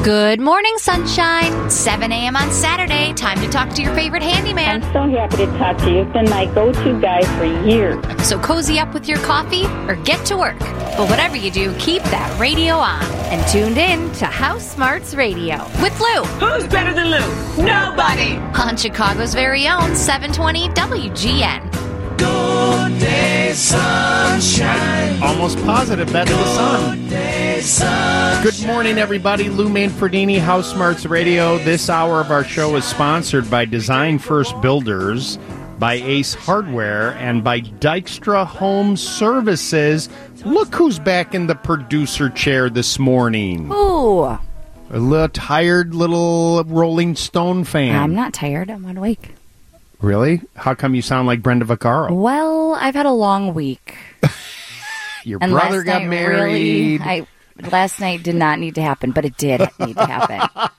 Good morning, sunshine. 7 a.m. on Saturday. Time to talk to your favorite handyman. I'm so happy to talk to you. You've been my go-to guy for years. So cozy up with your coffee or get to work. But whatever you do, keep that radio on. And tuned in to House Smarts Radio with Lou. Who's better than Lou? Nobody. On Chicago's very own 720 WGN. Good day, sunshine. Almost positive that's the sun. Good day, sunshine. Good morning, everybody. Lou Manfredini, House Smarts Radio. This hour of our show is sponsored by Design First Builders, by Ace Hardware, and by Dykstra Home Services. Look who's back in the producer chair this morning. Ooh. A little tired little Rolling Stone fan. I'm not tired. I'm wide awake. Really? How come you sound like Brenda Vaccaro? Well, I've had a long week. Your And brother last got night married. Last night did not need to happen, but it did need to happen.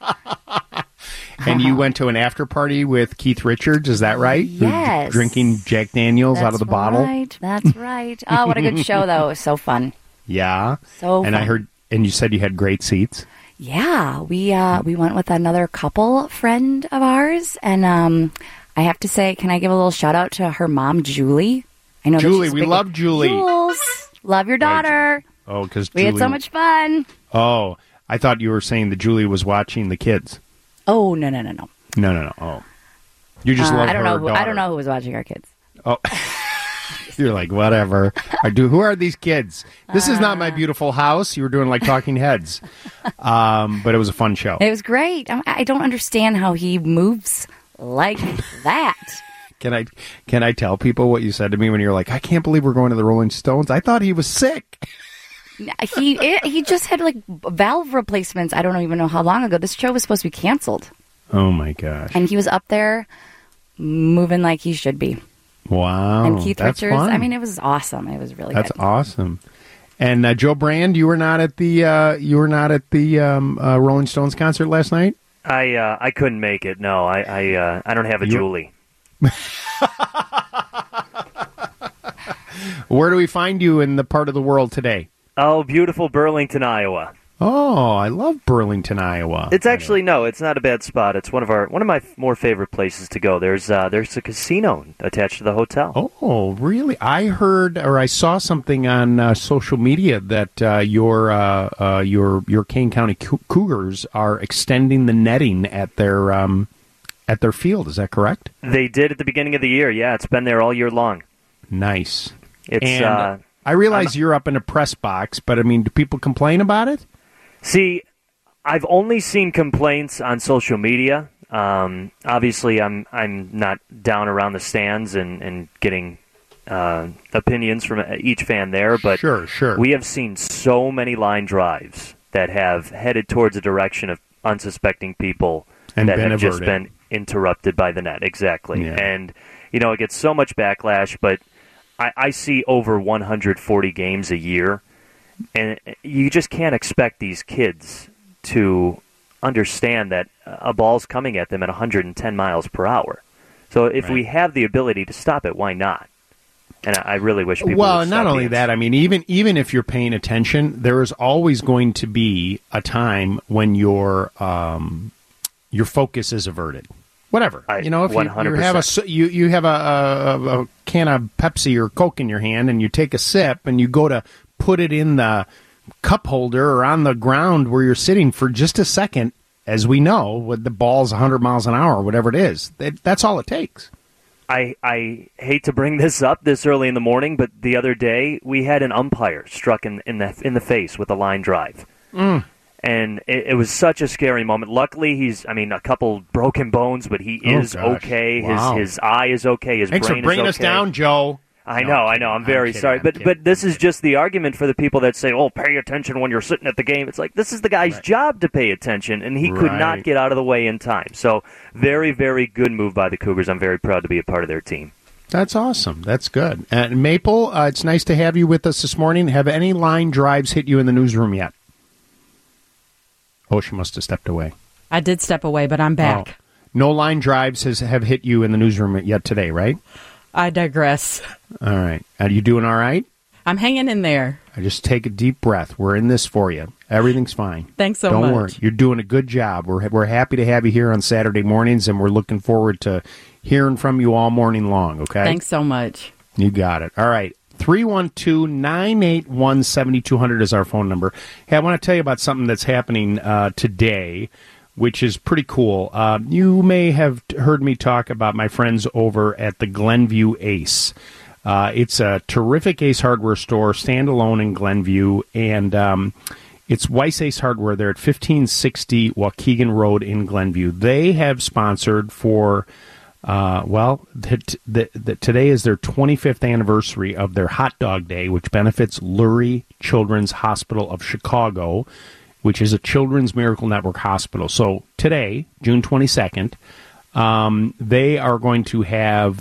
And you went to an after party with Keith Richards, is that right? Yes. Drinking Jack Daniels out of the bottle? That's right. Oh, what a good show, though. It was so fun. Yeah. So and fun. I heard, and you said you had great seats. Yeah, we went with another couple friend of ours, and I have to say, can I give a little shout out to her mom, Julie? I know Julie, that she's we big- love Julie. Jules, love your daughter. Oh, because We had so much fun. Oh, I thought you were saying that Julie was watching the kids. Oh, no. No. Oh, you just love I don't her know. daughter. I don't know who was watching our kids. Oh, you're like whatever. Who are these kids? This is not My Beautiful House. You were doing like Talking Heads, but it was a fun show. It was great. I don't understand how he moves like that. Can I tell people what you said to me when you were like, I can't believe we're going to the Rolling Stones? I thought he was sick. He just had like valve replacements. I don't even know how long ago. This show was supposed to be canceled, Oh my gosh! and he was up there moving like he should be. Wow, And Keith that's Richards. fun. I mean, it was awesome. It was really That's good. awesome. And Joe Brand, you were not at the Rolling Stones concert last night. I couldn't make it. No, I don't have a Julie. Where do we find you in the part of the world today? Oh, beautiful Burlington, Iowa. Oh, I love Burlington, Iowa. It's actually it's not a bad spot. It's one of my more favorite places to go. There's a casino attached to the hotel. Oh, really? I heard or I saw something on social media that your Kane County Cougars are extending the netting at their field. Is that correct? They did at the beginning of the year. Yeah, it's been there all year long. Nice. It's and I realize you're up in a press box, but I mean, do people complain about it? See, I've only seen complaints on social media. Obviously, I'm not down around the stands and getting opinions from each fan there, but Sure. we have seen so many line drives that have headed towards a direction of unsuspecting people And that been have just averted. been interrupted by the net. Exactly. Yeah. And, it gets so much backlash, but I see over 140 games a year, and you just can't expect these kids to understand that a ball's coming at them at 110 miles per hour. So if we have the ability to stop it, why not? And I really wish people Well, would and stop not only being that, I mean, even if you're paying attention, there is always going to be a time when your focus is averted. Whatever, if you 100%. you have a can of Pepsi or Coke in your hand and you take a sip and you go to put it in the cup holder or on the ground where you're sitting for just a second, as we know, with the ball's 100 miles an hour, whatever it is, that's all it takes. I hate to bring this up this early in the morning, but the other day we had an umpire struck in the face with a line drive. And it was such a scary moment. Luckily, he's a couple broken bones, but he is okay. Wow. His eye is okay. His Thanks brain for bringing is us okay. down, Joe. I know. I'm very kidding, sorry. I'm But kidding. this is just the argument for the people that say, oh, pay attention when you're sitting at the game. It's like, this is the guy's job to pay attention, and he could not Right. get out of the way in time. So very, very good move by the Cougars. I'm very proud to be a part of their team. That's awesome. That's good. And Maple, it's nice to have you with us this morning. Have any line drives hit you in the newsroom yet? Oh, she must have stepped away. I did step away, but I'm back. Oh. No line drives have hit you in the newsroom yet today, right? I digress. All right. Are you doing all right? I'm hanging in there. I just take a deep breath. We're in this for you. Everything's fine. Thanks so much. Don't worry. You're doing a good job. We're happy to have you here on Saturday mornings, and we're looking forward to hearing from you all morning long, okay? Thanks so much. You got it. All right. 312-981-7200 is our phone number. Hey, I want to tell you about something that's happening today, which is pretty cool. You may have heard me talk about my friends over at the Glenview Ace. It's a terrific Ace Hardware store, standalone in Glenview, and it's Weiss Ace Hardware. They're at 1560 Waukegan Road in Glenview. They have sponsored for, today is their 25th anniversary of their Hot Dog Day, which benefits Lurie Children's Hospital of Chicago, which is a Children's Miracle Network hospital. So today, June 22nd, they are going to have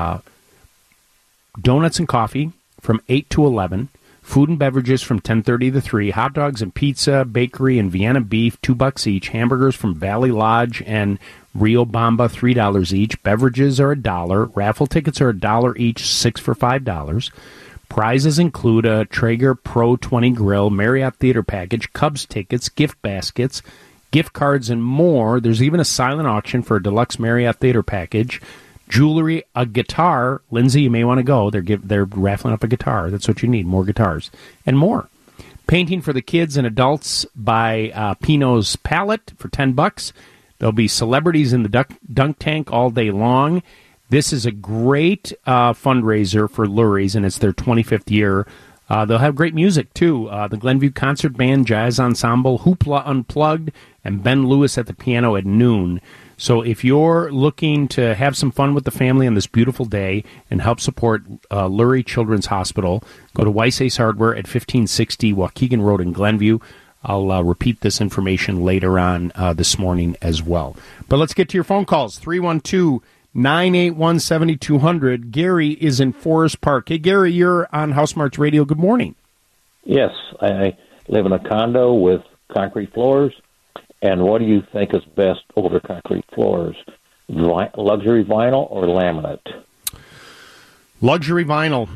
donuts and coffee from 8 to 11, food and beverages from 10:30 to 3, hot dogs and pizza, bakery and Vienna beef, $2 each, hamburgers from Valley Lodge and Rio Bamba, $3 each, beverages are $1, raffle tickets are $1 each, 6 for $5. Prizes include a Traeger Pro 20 grill, Marriott Theater package, Cubs tickets, gift baskets, gift cards, and more. There's even a silent auction for a deluxe Marriott Theater package, jewelry, a guitar. Lindsay, you may want to go. They're raffling up a guitar. That's what you need, more guitars, and more. Painting for the kids and adults by Pino's Palette for $10. There'll be celebrities in the dunk tank all day long. This is a great fundraiser for Lurie's, and it's their 25th year. They'll have great music, too. The Glenview Concert Band, Jazz Ensemble, Hoopla Unplugged, and Ben Lewis at the piano at noon. So if you're looking to have some fun with the family on this beautiful day and help support Lurie Children's Hospital, go to Weiss Ace Hardware at 1560 Waukegan Road in Glenview. I'll repeat this information later on this morning as well. But let's get to your phone calls. 312-981-7200. Gary is in Forest Park. Hey, Gary, you're on House Smarts Radio. Good morning. Yes, I live in a condo with concrete floors. And what do you think is best over concrete floors? Luxury vinyl or laminate? Luxury vinyl.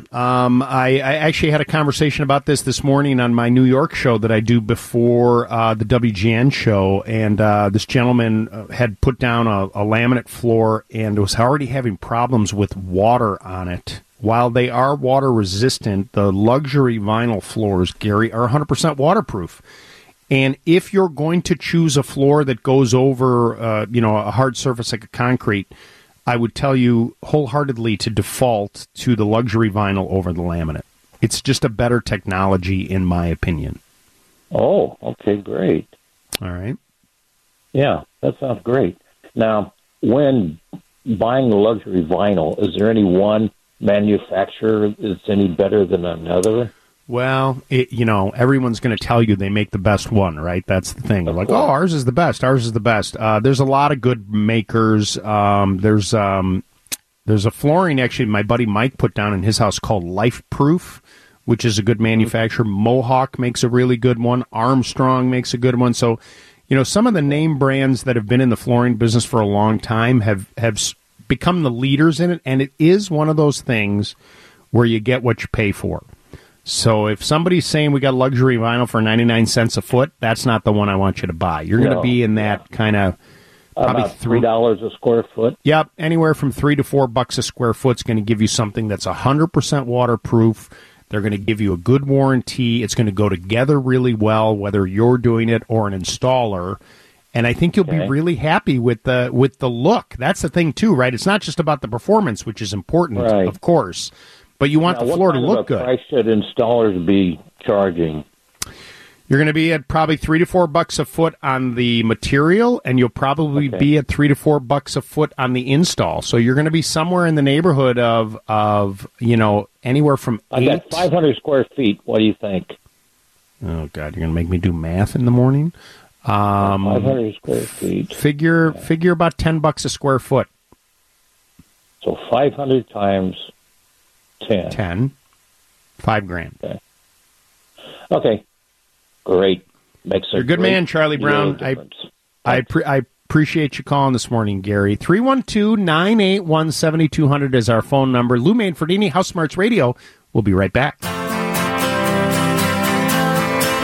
I actually had a conversation about this morning on my New York show that I do before the WGN show, and this gentleman had put down a laminate floor and was already having problems with water on it. While they are water resistant, the luxury vinyl floors, Gary, are 100% waterproof. And if you're going to choose a floor that goes over, a hard surface like a concrete, I would tell you wholeheartedly to default to the luxury vinyl over the laminate. It's just a better technology, in my opinion. Oh, okay, great. All right. Yeah, that sounds great. Now, when buying luxury vinyl, is there any one manufacturer that's any better than another? Well, everyone's going to tell you they make the best one, right? That's the thing. They're like, ours is the best. Ours is the best. There's a lot of good makers. There's a flooring, actually, my buddy Mike put down in his house called Life Proof, which is a good manufacturer. Mohawk makes a really good one. Armstrong makes a good one. So, some of the name brands that have been in the flooring business for a long time have become the leaders in it, and it is one of those things where you get what you pay for. So if somebody's saying we got luxury vinyl for 99 cents a foot, that's not the one I want you to buy. You're going to be in that kind of probably about $3 a square foot. Yep, anywhere from $3 to $4 a square foot is going to give you something that's 100% waterproof. They're going to give you a good warranty. It's going to go together really well, whether you're doing it or an installer. And I think you'll be really happy with the look. That's the thing too, right? It's not just about the performance, which is important, of course. But you want the floor to look good. What price should installers be charging? You're going to be at probably $3 to $4 a foot on the material, and you'll probably be at $3 to $4 a foot on the install. So you're going to be somewhere in the neighborhood of anywhere from 8. I got 500 square feet. What do you think? Oh God, you're going to make me do math in the morning. 500 square feet. Figure about $10 a square foot. So 500 times 10. $5,000. Okay. Great. Makes You're a good man, Charlie Brown. I appreciate you calling this morning, Gary. 312-981-7200 is our phone number. Lou Manfredini, House Smarts Radio. We'll be right back.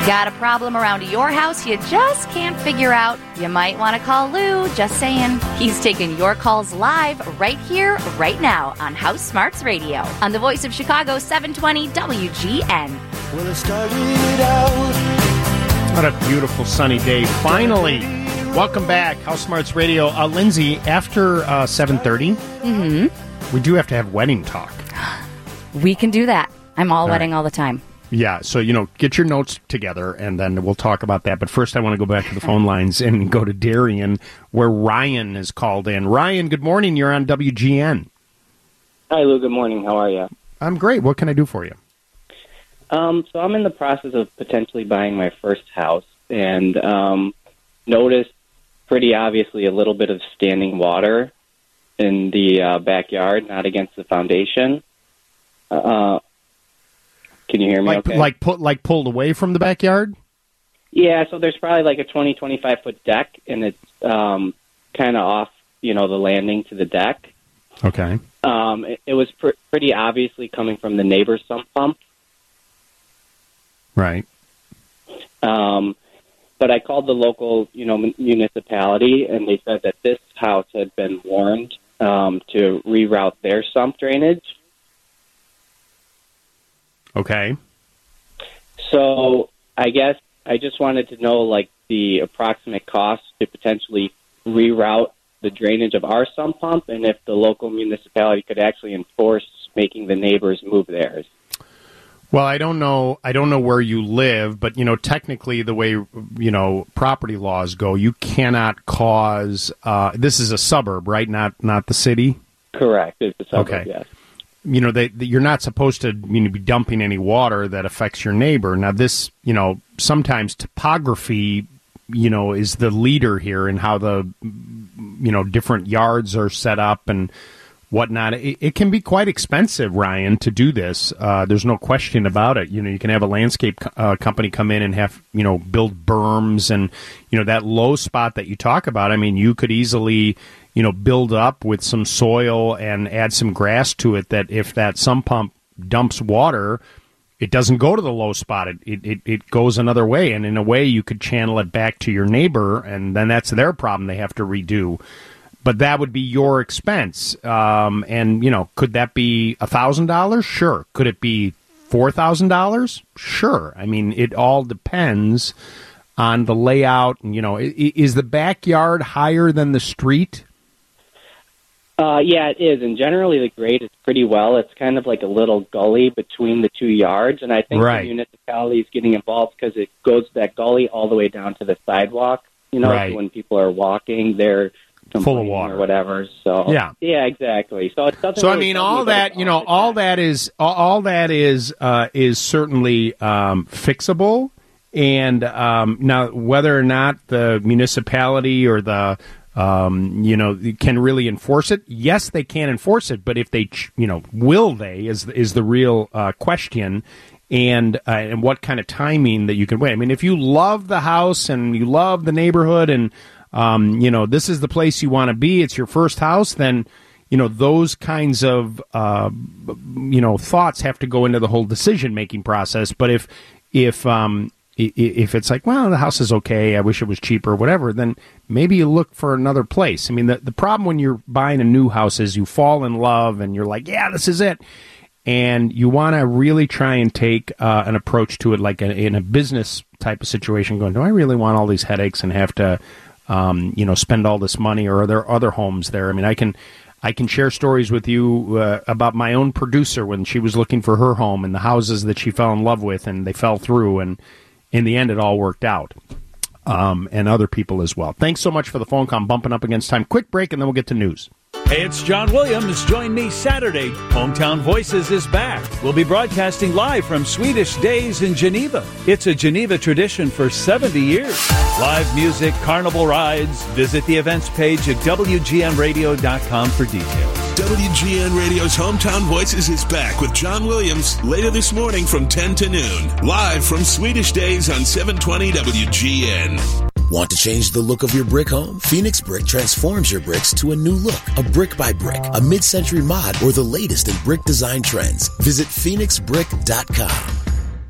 Got a problem around your house you just can't figure out? You might want to call Lou, just saying. He's taking your calls live right here, right now on House Smarts Radio on the Voice of Chicago 720 WGN. Well, it started out. What a beautiful sunny day. Finally, welcome back, House Smarts Radio. Lindsay, after 7:30, we do have to have wedding talk. We can do that. I'm all wedding all the time. Yeah, so, get your notes together, and then we'll talk about that. But first, I want to go back to the phone lines and go to Darien, where Ryan is called in. Ryan, good morning. You're on WGN. Hi, Lou. Good morning. How are you? I'm great. What can I do for you? So I'm in the process of potentially buying my first house, and noticed pretty obviously a little bit of standing water in the backyard, not against the foundation. Can you hear me okay? Like pulled away from the backyard? Yeah, so there's probably like a 25-foot deck, and it's kind of off, the landing to the deck. Okay. It was pretty obviously coming from the neighbor's sump pump. Right. But I called the local, municipality, and they said that this house had been warned to reroute their sump drainage. Okay. So I guess I just wanted to know, the approximate cost to potentially reroute the drainage of our sump pump, and if the local municipality could actually enforce making the neighbors move theirs. Well, I don't know where you live, but, technically the way, property laws go, you cannot cause, this is a suburb, right? Not the city? Correct. It's a suburb, okay. Yes. You're not supposed to be dumping any water that affects your neighbor. Now, this, sometimes topography, is the leader here in how the, different yards are set up and whatnot. It can be quite expensive, Ryan, to do this. There's no question about it. You can have a landscape company come in and have, build berms and, that low spot that you talk about. I mean, you could easily, build up with some soil and add some grass to it that if that sump pump dumps water, it doesn't go to the low spot. It goes another way. And in a way, you could channel it back to your neighbor, and then that's their problem they have to redo. But that would be your expense. And, could that be $1,000? Sure. Could it be $4,000? Sure. I mean, it all depends on the layout. And, is the backyard higher than the street? Yeah, it is. And generally the grade is pretty well. It's kind of like a little gully between the two yards. And I think the municipality is getting involved because it goes that gully all the way down to the sidewalk. Right. So when people are walking, they're full of water or whatever. So yeah, exactly. So it doesn't. So really I mean, all that is certainly fixable. And now, whether or not the municipality or the can really enforce it, yes, they can enforce it. But if they, will they is the real question. And what kind of timing that you can wait. I mean, if you love the house and you love the neighborhood and this is the place you want to be, it's your first house, then, those kinds of, thoughts have to go into the whole decision-making process. But if it's like, well, the house is okay, I wish it was cheaper, whatever, then maybe you look for another place. I mean, the problem when you're buying a new house is you fall in love and you're like, yeah, this is it. And you want to really try and take an approach to it like in a business type of situation, going, do I really want all these headaches and have to spend all this money, or are there other homes there? I mean, I can share stories with you about my own producer when she was looking for her home and the houses that she fell in love with, and they fell through, and in the end, it all worked out. And other people as well. Thanks so much for the phone call. I'm bumping up against time. Quick break, and then we'll get to news. Hey, it's John Williams. Join me Saturday. Hometown Voices is back. We'll be broadcasting live from Swedish Days in Geneva. It's a Geneva tradition for 70 years. Live music, carnival rides. Visit the events page at WGNradio.com for details. WGN Radio's Hometown Voices is back with John Williams later this morning from 10 to noon. Live from Swedish Days on 720 WGN. Want to change the look of your brick home? Phoenix Brick transforms your bricks to a new look. A brick by brick, a mid-century mod, or the latest in brick design trends. Visit PhoenixBrick.com.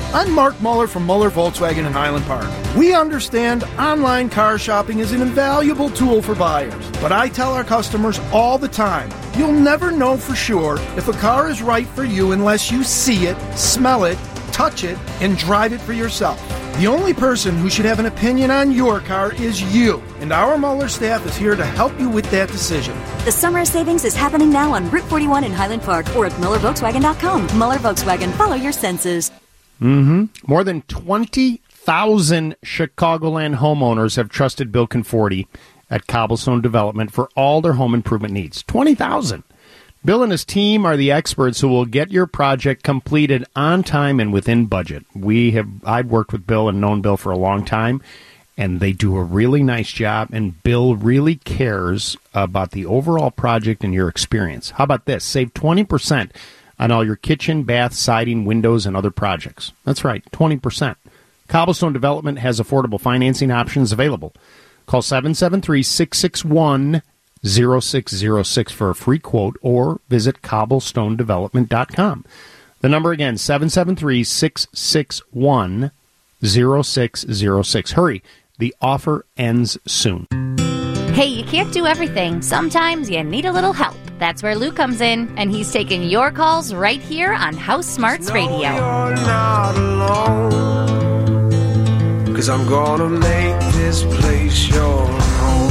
I'm Mark Muller from Muller Volkswagen in Highland Park. We understand online car shopping is an invaluable tool for buyers, but I tell our customers all the time, you'll never know for sure if a car is right for you unless you see it, smell it, touch it, and drive it for yourself. The only person who should have an opinion on your car is you, and our Muller staff is here to help you with that decision. The summer savings is happening now on Route 41 in Highland Park or at MullerVolkswagen.com. Muller Volkswagen, follow your senses. More than 20,000 Chicagoland homeowners have trusted Bill Conforti at Cobblestone Development for all their home improvement needs. 20,000. Bill and his team are the experts who will get your project completed on time and within budget. I've worked with Bill and known Bill for a long time, and they do a really nice job, and Bill really cares about the overall project and your experience. How about this? Save 20% on all your kitchen, bath, siding, windows, and other projects. That's right, 20%. Cobblestone Development has affordable financing options available. Call 773-661-0606 for a free quote or visit cobblestonedevelopment.com. The number again, 773-661-0606. Hurry, the offer ends soon. Hey, you can't do everything. Sometimes you need a little help. That's where Lou comes in, and he's taking your calls right here on House Smarts Radio. You're not alone, 'cause I'm gonna make this place your home.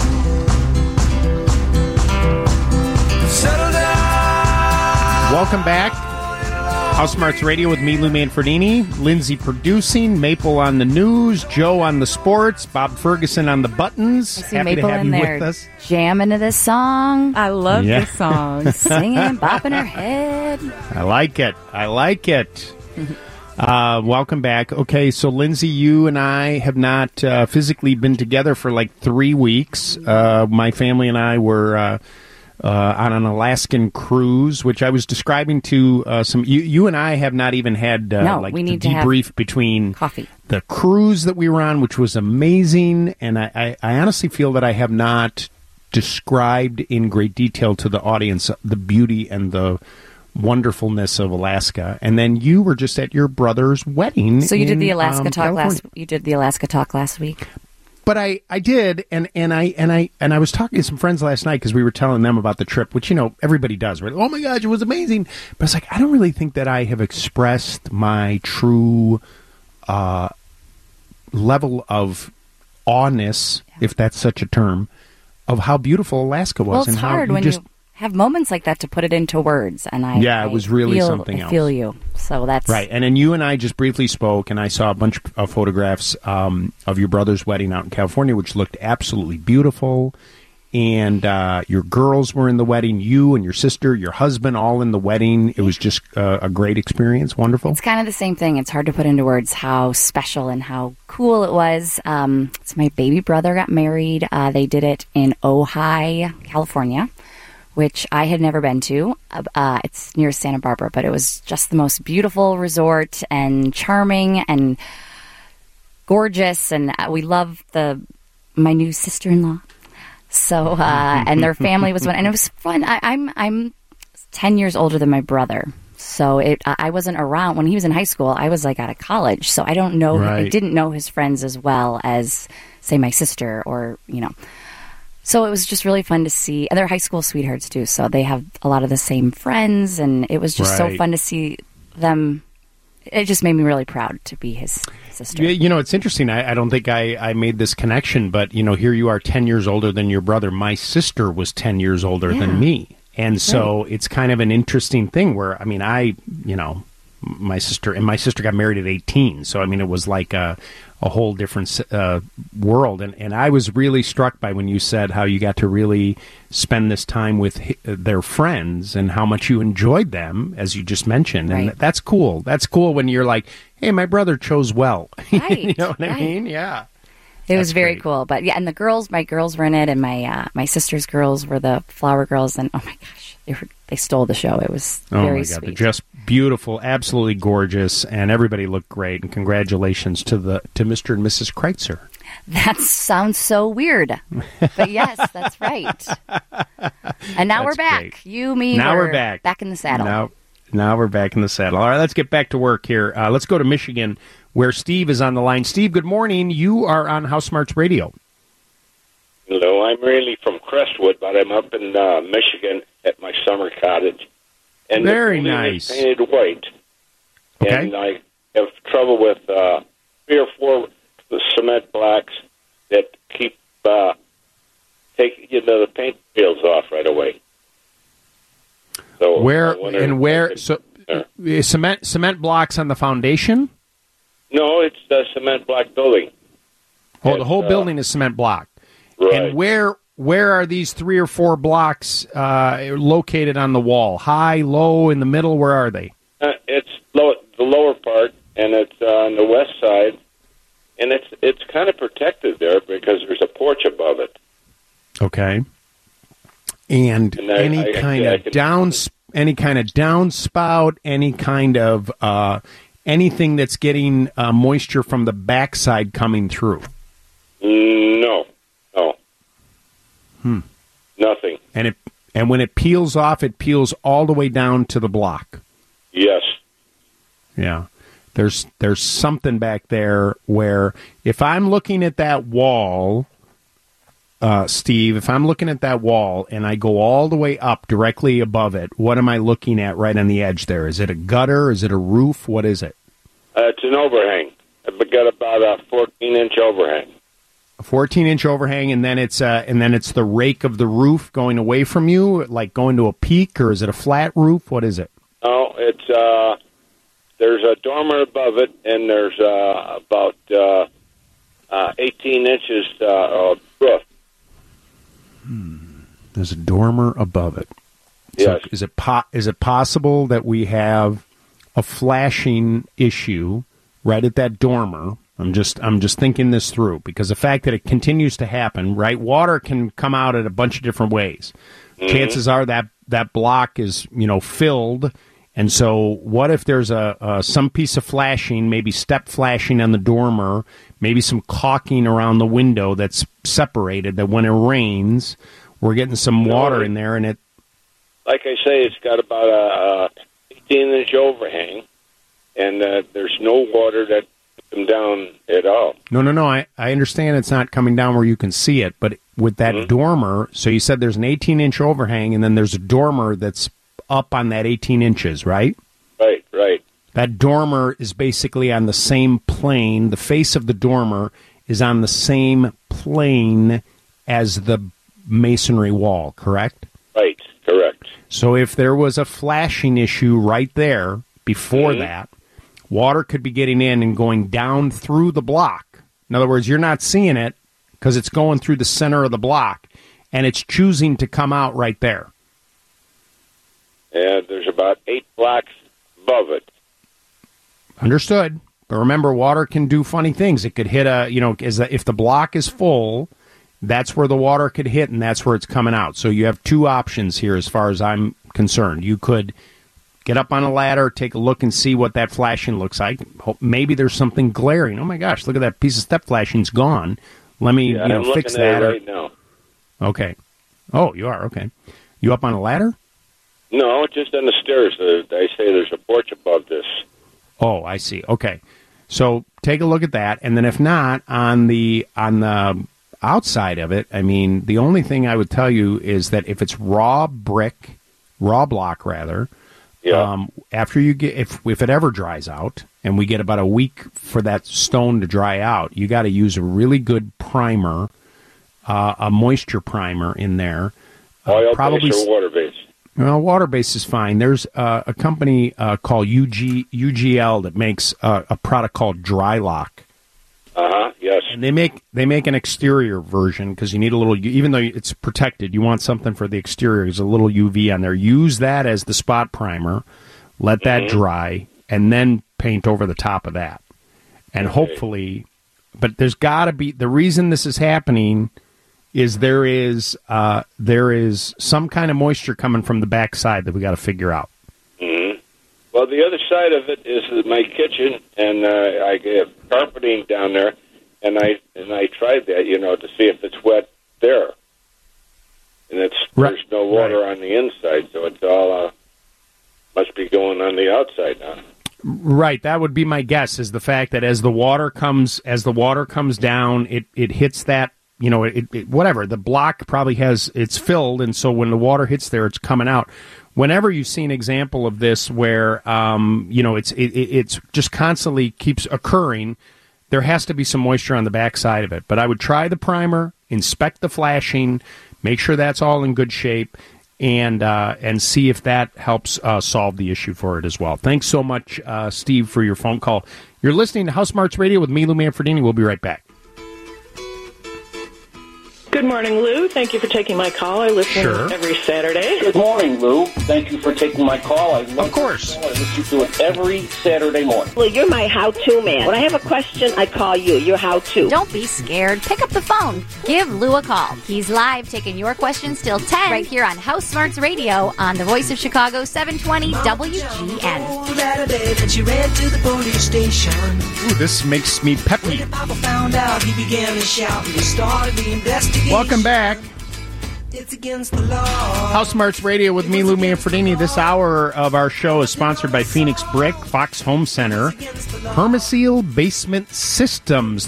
Settle down. Welcome back. House Smarts Radio with me, Lou Manfredini, Lindsay producing, Maple on the news, Joe on the sports, Bob Ferguson on the buttons. I see Happy Maple to have in you there with us. jamming to this song. I love this song. Singing and bopping her head. I like it. Welcome back. Okay, so Lindsay, you and I have not physically been together for like 3 weeks. My family and I were on an Alaskan cruise, which I was describing to some. You and I have not even had we need the to have debrief between coffee. The cruise that we were on, which was amazing, and I honestly feel that I have not described in great detail to the audience the beauty and the wonderfulness of Alaska. And then you were just at your brother's wedding. So you did the Alaska talk California. You did the Alaska talk last week. But I did, and I was talking to some friends last night because we were telling them about the trip, which, everybody does, right? Oh my gosh, it was amazing. But it's like, I don't really think that I have expressed my true level of awness, if that's such a term, of how beautiful Alaska was. Well, it's and how hard when you have moments like that to put it into words. And it was really something else. I feel you. So that's right. And then you and I just briefly spoke, and I saw a bunch of photographs of your brother's wedding out in California, which looked absolutely beautiful. And your girls were in the wedding, you and your sister, your husband, all in the wedding. It was just a great experience. Wonderful. It's kind of the same thing. It's hard to put into words how special and how cool it was. It's my baby brother got married. They did it in Ojai, California, which I had never been to. It's near Santa Barbara, but it was just the most beautiful resort and charming and gorgeous. And we love my new sister-in-law. So, and their family was one, and it was fun. I'm 10 years older than my brother. So I wasn't around when he was in high school. I was like out of college. So I don't know, I didn't know his friends as well as, say, my sister or, So it was just really fun to see. And they're high school sweethearts, too. So they have a lot of the same friends. And it was just so fun to see them. It just made me really proud to be his sister. It's interesting. I don't think I made this connection, but, here you are 10 years older than your brother. My sister was 10 years older than me. And so it's kind of an interesting thing where, my sister got married at 18. So, it was like a whole different world. And I was really struck by when you said how you got to really spend this time with their friends and how much you enjoyed them, as you just mentioned. And that's cool. That's cool when you're like, hey, my brother chose well. Right. You know what I mean? Yeah. It was very cool. But yeah, and my girls were in it, and my sister's girls were the flower girls, and oh my gosh, they stole the show. It was very sweet. They're just beautiful, absolutely gorgeous, and everybody looked great. And congratulations to Mr. and Mrs. Kreitzer. That sounds so weird, but yes, that's right. And now we're back. Great. You, me, we're back in the saddle. Now we're back in the saddle. All right, let's get back to work here. Let's go to Michigan, where Steve is on the line. Steve, good morning. You are on House Smarts Radio. Hello, I'm really from Crestwood, but I'm up in Michigan at my summer cottage. And very the nice. Is painted white. Okay. And I have trouble with 3 or 4 cement blocks that keep taking the paint peels off right away. So is cement blocks on the foundation? No, it's a cement block building. Oh, the whole building is cement block. Right. And where are these 3 or 4 blocks located on the wall? High, low, in the middle? Where are they? It's the lower part, and it's on the west side, and it's kind of protected there because there's a porch above it. Okay. And any kind of downspout, any kind of anything that's getting moisture from the backside coming through. No. Nothing. And when it peels off, it peels all the way down to the block. Yes. Yeah. There's something back there where if I'm looking at that wall, Steve, if I'm looking at that wall and I go all the way up directly above it, what am I looking at right on the edge there? Is it a gutter? Is it a roof? What is it? It's an overhang. I've got about a 14-inch overhang. A 14-inch overhang, and then it's the rake of the roof going away from you, like going to a peak, or is it a flat roof? What is it? Oh, it's there's a dormer above it, and there's about 18 inches of roof. There's a dormer above it. Yes. So is it possible that we have a flashing issue right at that dormer? I'm just thinking this through, because the fact that it continues to happen, right? Water can come out in a bunch of different ways. Mm-hmm. Chances are that block is, filled. And so what if there's some piece of flashing, maybe step flashing on the dormer, maybe some caulking around the window that's separated, that when it rains, we're getting some water in there, and it... Like I say, it's got about a 18-inch overhang, and there's no water that comes down at all. No. I understand it's not coming down where you can see it, but with that dormer, so you said there's an 18-inch overhang, and then there's a dormer that's up on that 18 inches, right? Right. That dormer is basically on the same plane. The face of the dormer is on the same plane as the masonry wall, correct? Right, correct. So if there was a flashing issue right there before that, water could be getting in and going down through the block. In other words, you're not seeing it because it's going through the center of the block, and it's choosing to come out right there. And there's about 8 blocks above it. Understood. But remember, water can do funny things. It could hit if the block is full, that's where the water could hit, and that's where it's coming out. So you have 2 options here as far as I'm concerned. You could get up on a ladder, take a look, and see what that flashing looks like. Maybe there's something glaring. Oh, my gosh, look at that piece of step flashing's gone. Let me fix that. Right now. Okay. Oh, you are? Okay. You up on a ladder? No, just on the stairs. They say there's a porch above this. Oh, I see. Okay. So take a look at that, and then if not, on the outside of it, I mean, the only thing I would tell you is that if it's raw block, after you get, if it ever dries out, and we get about a week for that stone to dry out, you got to use a really good primer, a moisture primer in there. Oil-based or water-based? Well, water-based is fine. There's a company called UGL that makes a product called Dry Lock. Yes. And they make an exterior version because you need a little, even though it's protected, you want something for the exterior. There's a little UV on there. Use that as the spot primer. Let that dry, and then paint over the top of that. And hopefully, but there's got to be, the reason this is happening is there is some kind of moisture coming from the backside that we got to figure out. Mm-hmm. Well, the other side of it is my kitchen, and I have carpeting down there, and I tried that, to see if it's wet there, and there's no water on the inside, so it's all must be going on the outside now. Right, that would be my guess. Is the fact that as the water comes down, it hits that. Whatever the block probably it's filled, and so when the water hits there, it's coming out. Whenever you see an example of this, where it's just constantly keeps occurring, there has to be some moisture on the backside of it. But I would try the primer, inspect the flashing, make sure that's all in good shape, and see if that helps solve the issue for it as well. Thanks so much, Steve, for your phone call. You're listening to House Smarts Radio with me, Lou Manfredini. We'll be right back. Good morning, Lou. Thank you for taking my call. I listen every Saturday. Good morning, Lou. Thank you for taking my call. Of course. I listen to it every Saturday morning. Well, you're my how-to man. When I have a question, I call you. You're how-to. Don't be scared. Pick up the phone. Give Lou a call. He's live taking your questions till 10 right here on House Smarts Radio on the Voice of Chicago 720 WGN. She ran to the police station. Ooh, this makes me peppy. Papa found out, he began to shout, and he started the investigation. Welcome back. It's against the law. House Smarts Radio with me, Lou Manfredini. This hour of our show is sponsored by Phoenix Brick, Fox Home Center, Permaseal Basement Systems.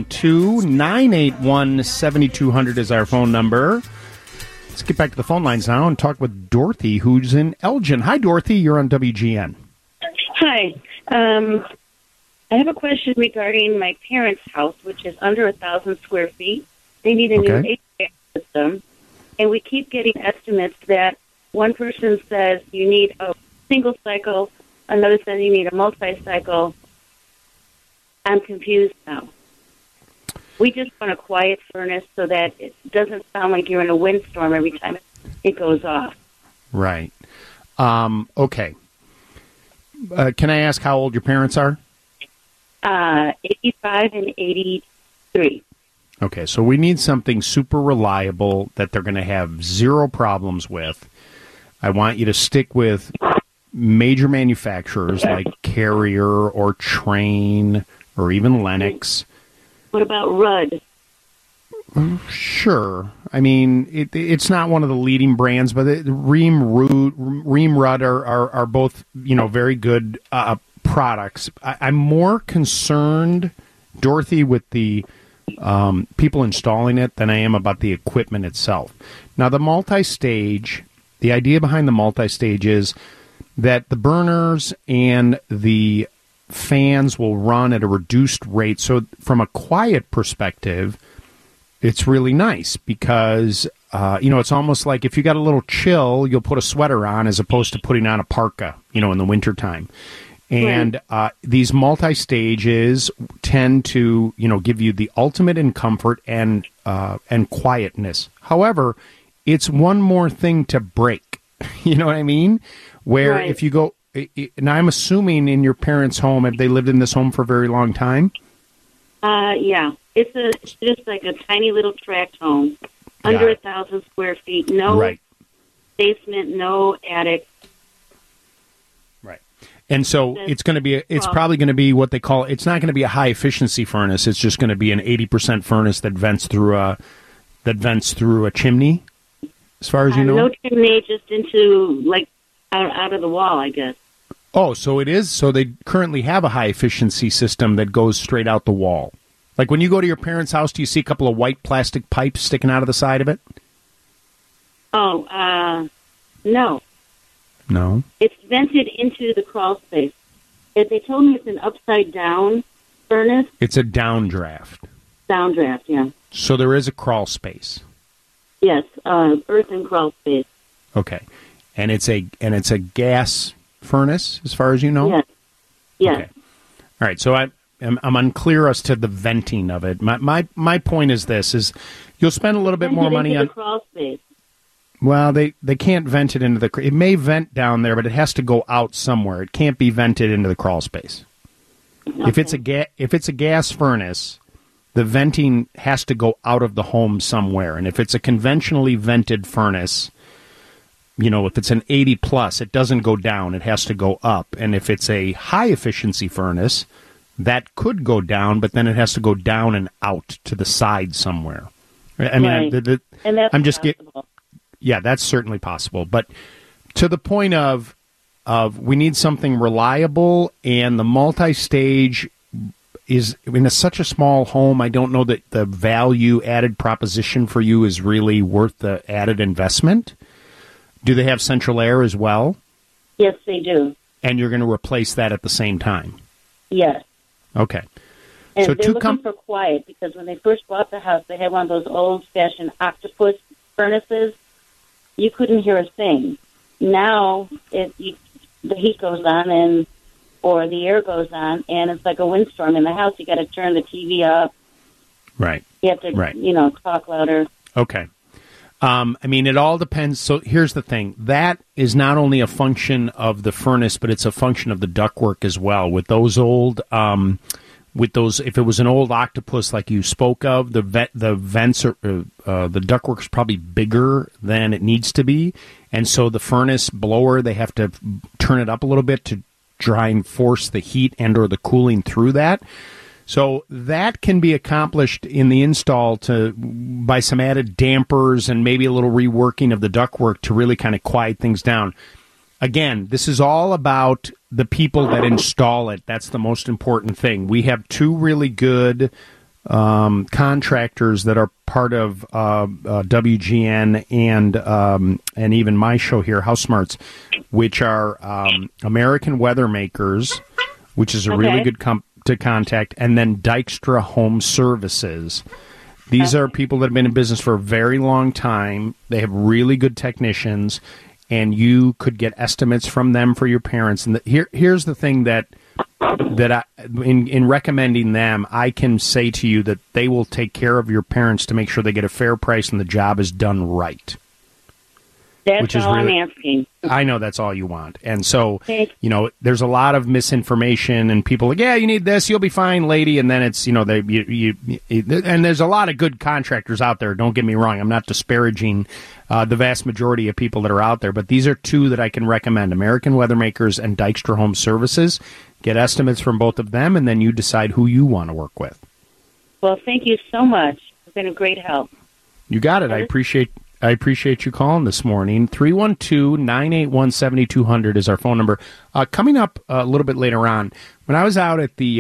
312-981-7200 is our phone number. Let's get back to the phone lines now and talk with Dorothy, who's in Elgin. Hi, Dorothy. You're on WGN. Hi. I have a question regarding my parents' house, which is under 1,000 square feet. They need a new HVAC system, and we keep getting estimates that one person says you need a single cycle, another says you need a multi-cycle. I'm confused now. We just want a quiet furnace so that it doesn't sound like you're in a windstorm every time it goes off. Right. Okay. Can I ask how old your parents are? 85 and 83. Okay, so we need something super reliable that they're going to have zero problems with. I want you to stick with major manufacturers like Carrier or Trane or even Lennox. What about Rudd? Sure. I mean, it's not one of the leading brands, but Rheem Rudd are both, very good products. I'm more concerned, Dorothy, with the people installing it than I am about the equipment itself. Now, the multi-stage, the idea behind the multi-stage is that the burners and the fans will run at a reduced rate. So from a quiet perspective, it's really nice because, it's almost like if you got a little chill, you'll put a sweater on as opposed to putting on a parka, in the wintertime. And these multi-stages tend to, give you the ultimate in comfort and quietness. However, it's one more thing to break. You know what I mean? Where if you go, and I'm assuming in your parents' home, have they lived in this home for a very long time? Yeah. It's just like a tiny little tract home, under 1,000 square feet, no basement, no attic. And so it's going to be, it's probably going to be what they call, it's not going to be a high efficiency furnace. It's just going to be an 80% furnace that vents through a chimney, as far as you know. No chimney, just into out of the wall, I guess. Oh, so it is. So they currently have a high efficiency system that goes straight out the wall. Like when you go to your parents' house, do you see a couple of white plastic pipes sticking out of the side of it? Oh, no. No. It's vented into the crawl space. They told me it's an upside-down furnace. It's a downdraft. Downdraft, yeah. So there is a crawl space. Yes, earth and crawl space. Okay, and it's a gas furnace, as far as you know. Yes. Yes. Okay. All right. So I'm unclear as to the venting of it. My point is this: is you'll spend a little bit more money on the crawl space. Well, they can't vent it into the... It may vent down there, but it has to go out somewhere. It can't be vented into the crawl space. Okay. If it's a gas furnace, the venting has to go out of the home somewhere. And if it's a conventionally vented furnace, if it's an 80 plus, it doesn't go down. It has to go up. And if it's a high efficiency furnace, that could go down, but then it has to go down and out to the side somewhere. I mean, and that's I'm just possible. Yeah, that's certainly possible. But to the point of we need something reliable, and the multi-stage is in such a small home. I don't know that the value added proposition for you is really worth the added investment. Do they have central air as well? Yes, they do. And you're going to replace that at the same time? Yes. Okay. And so they're looking for quiet, because when they first bought the house, they had one of those old-fashioned octopus furnaces. You couldn't hear a thing. Now the heat goes on or the air goes on, and it's like a windstorm in the house. You got to turn the TV up. Right. You have to, talk louder. Okay. It all depends. So here's the thing. That is not only a function of the furnace, but it's a function of the ductwork as well. With those old, if it was an old octopus like you spoke of, the vents are, the ductwork's probably bigger than it needs to be. And so the furnace blower, they have to turn it up a little bit to try and force the heat and or the cooling through that. So that can be accomplished in the install by some added dampers and maybe a little reworking of the ductwork to really kind of quiet things down. Again, this is all about the people that install it. That's the most important thing. We have two really good contractors that are part of WGN and even my show here, House Smarts, which are American Weather Makers, which is a really good to contact, and then Dykstra Home Services. These are people that have been in business for a very long time. They have really good technicians, and you could get estimates from them for your parents. And here's the thing that I, in recommending them, I can say to you that they will take care of your parents to make sure they get a fair price and the job is done right. That's all I'm asking. I know that's all you want. And so, there's a lot of misinformation and people like, yeah, you need this, you'll be fine, lady. And then it's, and there's a lot of good contractors out there. Don't get me wrong. I'm not disparaging the vast majority of people that are out there, but these are two that I can recommend, American Weather Makers and Dykstra Home Services. Get estimates from both of them, and then you decide who you want to work with. Well, thank you so much. It's been a great help. You got it. I appreciate you calling this morning. 312-981-7200 is our phone number. Coming up a little bit later on, when I was out at the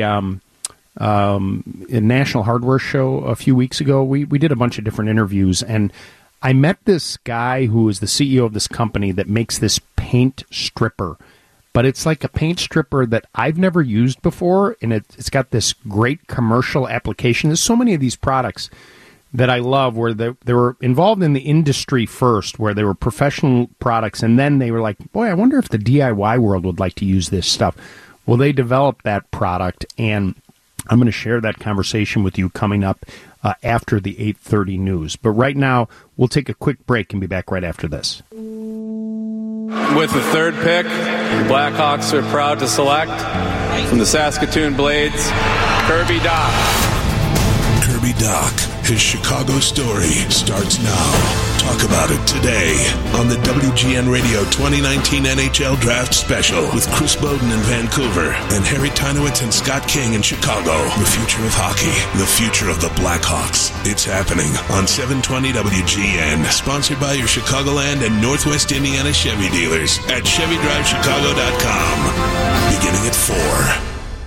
National Hardware Show a few weeks ago, we did a bunch of different interviews, and I met this guy who is the CEO of this company that makes this paint stripper. But it's like a paint stripper that I've never used before, and it's got this great commercial application. There's so many of these products that I love where they were involved in the industry first, where they were professional products, and then they were like, boy, I wonder if the DIY world would like to use this stuff. Well, they developed that product, and I'm going to share that conversation with you coming up after the 8:30 news. But right now, we'll take a quick break and be back right after this. With the third pick, the Blackhawks are proud to select from the Saskatoon Blades, Kirby Dach. Kirby Dach, his Chicago story starts now. Talk about it today on the WGN Radio 2019 NHL Draft Special with Chris Bowden in Vancouver and Harry Tynowitz and Scott King in Chicago. The future of hockey, the future of the Blackhawks. It's happening on 720 WGN, sponsored by your Chicagoland and Northwest Indiana Chevy dealers at ChevyDriveChicago.com. Beginning at 4.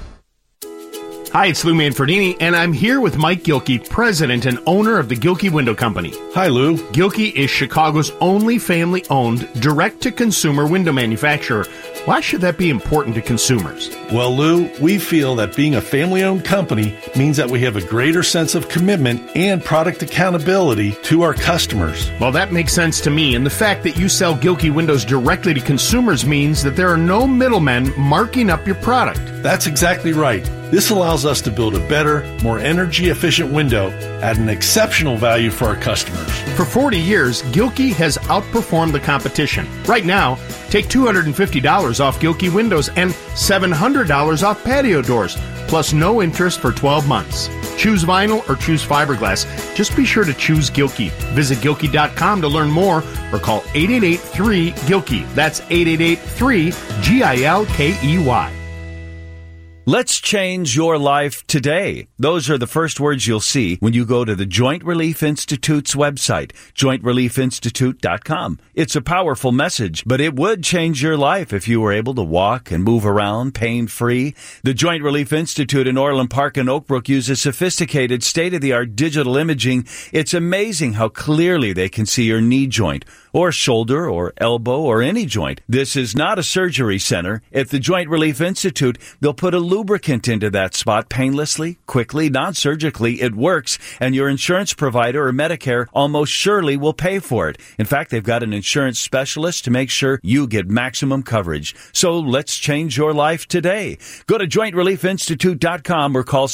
Hi, it's Lou Manfredini, and I'm here with Mike Gilkey, president and owner of the Gilkey Window Company. Hi, Lou. Gilkey is Chicago's only family-owned, direct-to-consumer window manufacturer. Why should that be important to consumers? Well, Lou, we feel that being a family-owned company means that we have a greater sense of commitment and product accountability to our customers. Well, that makes sense to me, and the fact that you sell Gilkey windows directly to consumers means that there are no middlemen marking up your product. That's exactly right. This allows us to build a better, more energy-efficient window at an exceptional value for our customers. For 40 years, Gilkey has outperformed the competition. Right now, take $250 off Gilkey windows and $700 off patio doors, plus no interest for 12 months. Choose vinyl or choose fiberglass. Just be sure to choose Gilkey. Visit Gilkey.com to learn more or call 888-3 Gilkey. That's 888-3 GILKEY. Let's change your life today. Those are the first words you'll see when you go to the Joint Relief Institute's website, jointreliefinstitute.com. It's a powerful message, but it would change your life if you were able to walk and move around pain-free. The Joint Relief Institute in Orland Park and Oak Brook uses sophisticated, state-of-the-art digital imaging. It's amazing how clearly they can see your knee joint, or shoulder, or elbow, or any joint. This is not a surgery center. At the Joint Relief Institute, they'll put a lubricant into that spot painlessly, quickly, non-surgically. It works, and your insurance provider or Medicare almost surely will pay for it. In fact, they've got an insurance specialist to make sure you get maximum coverage. So let's change your life today. Go to jointreliefinstitute.com or call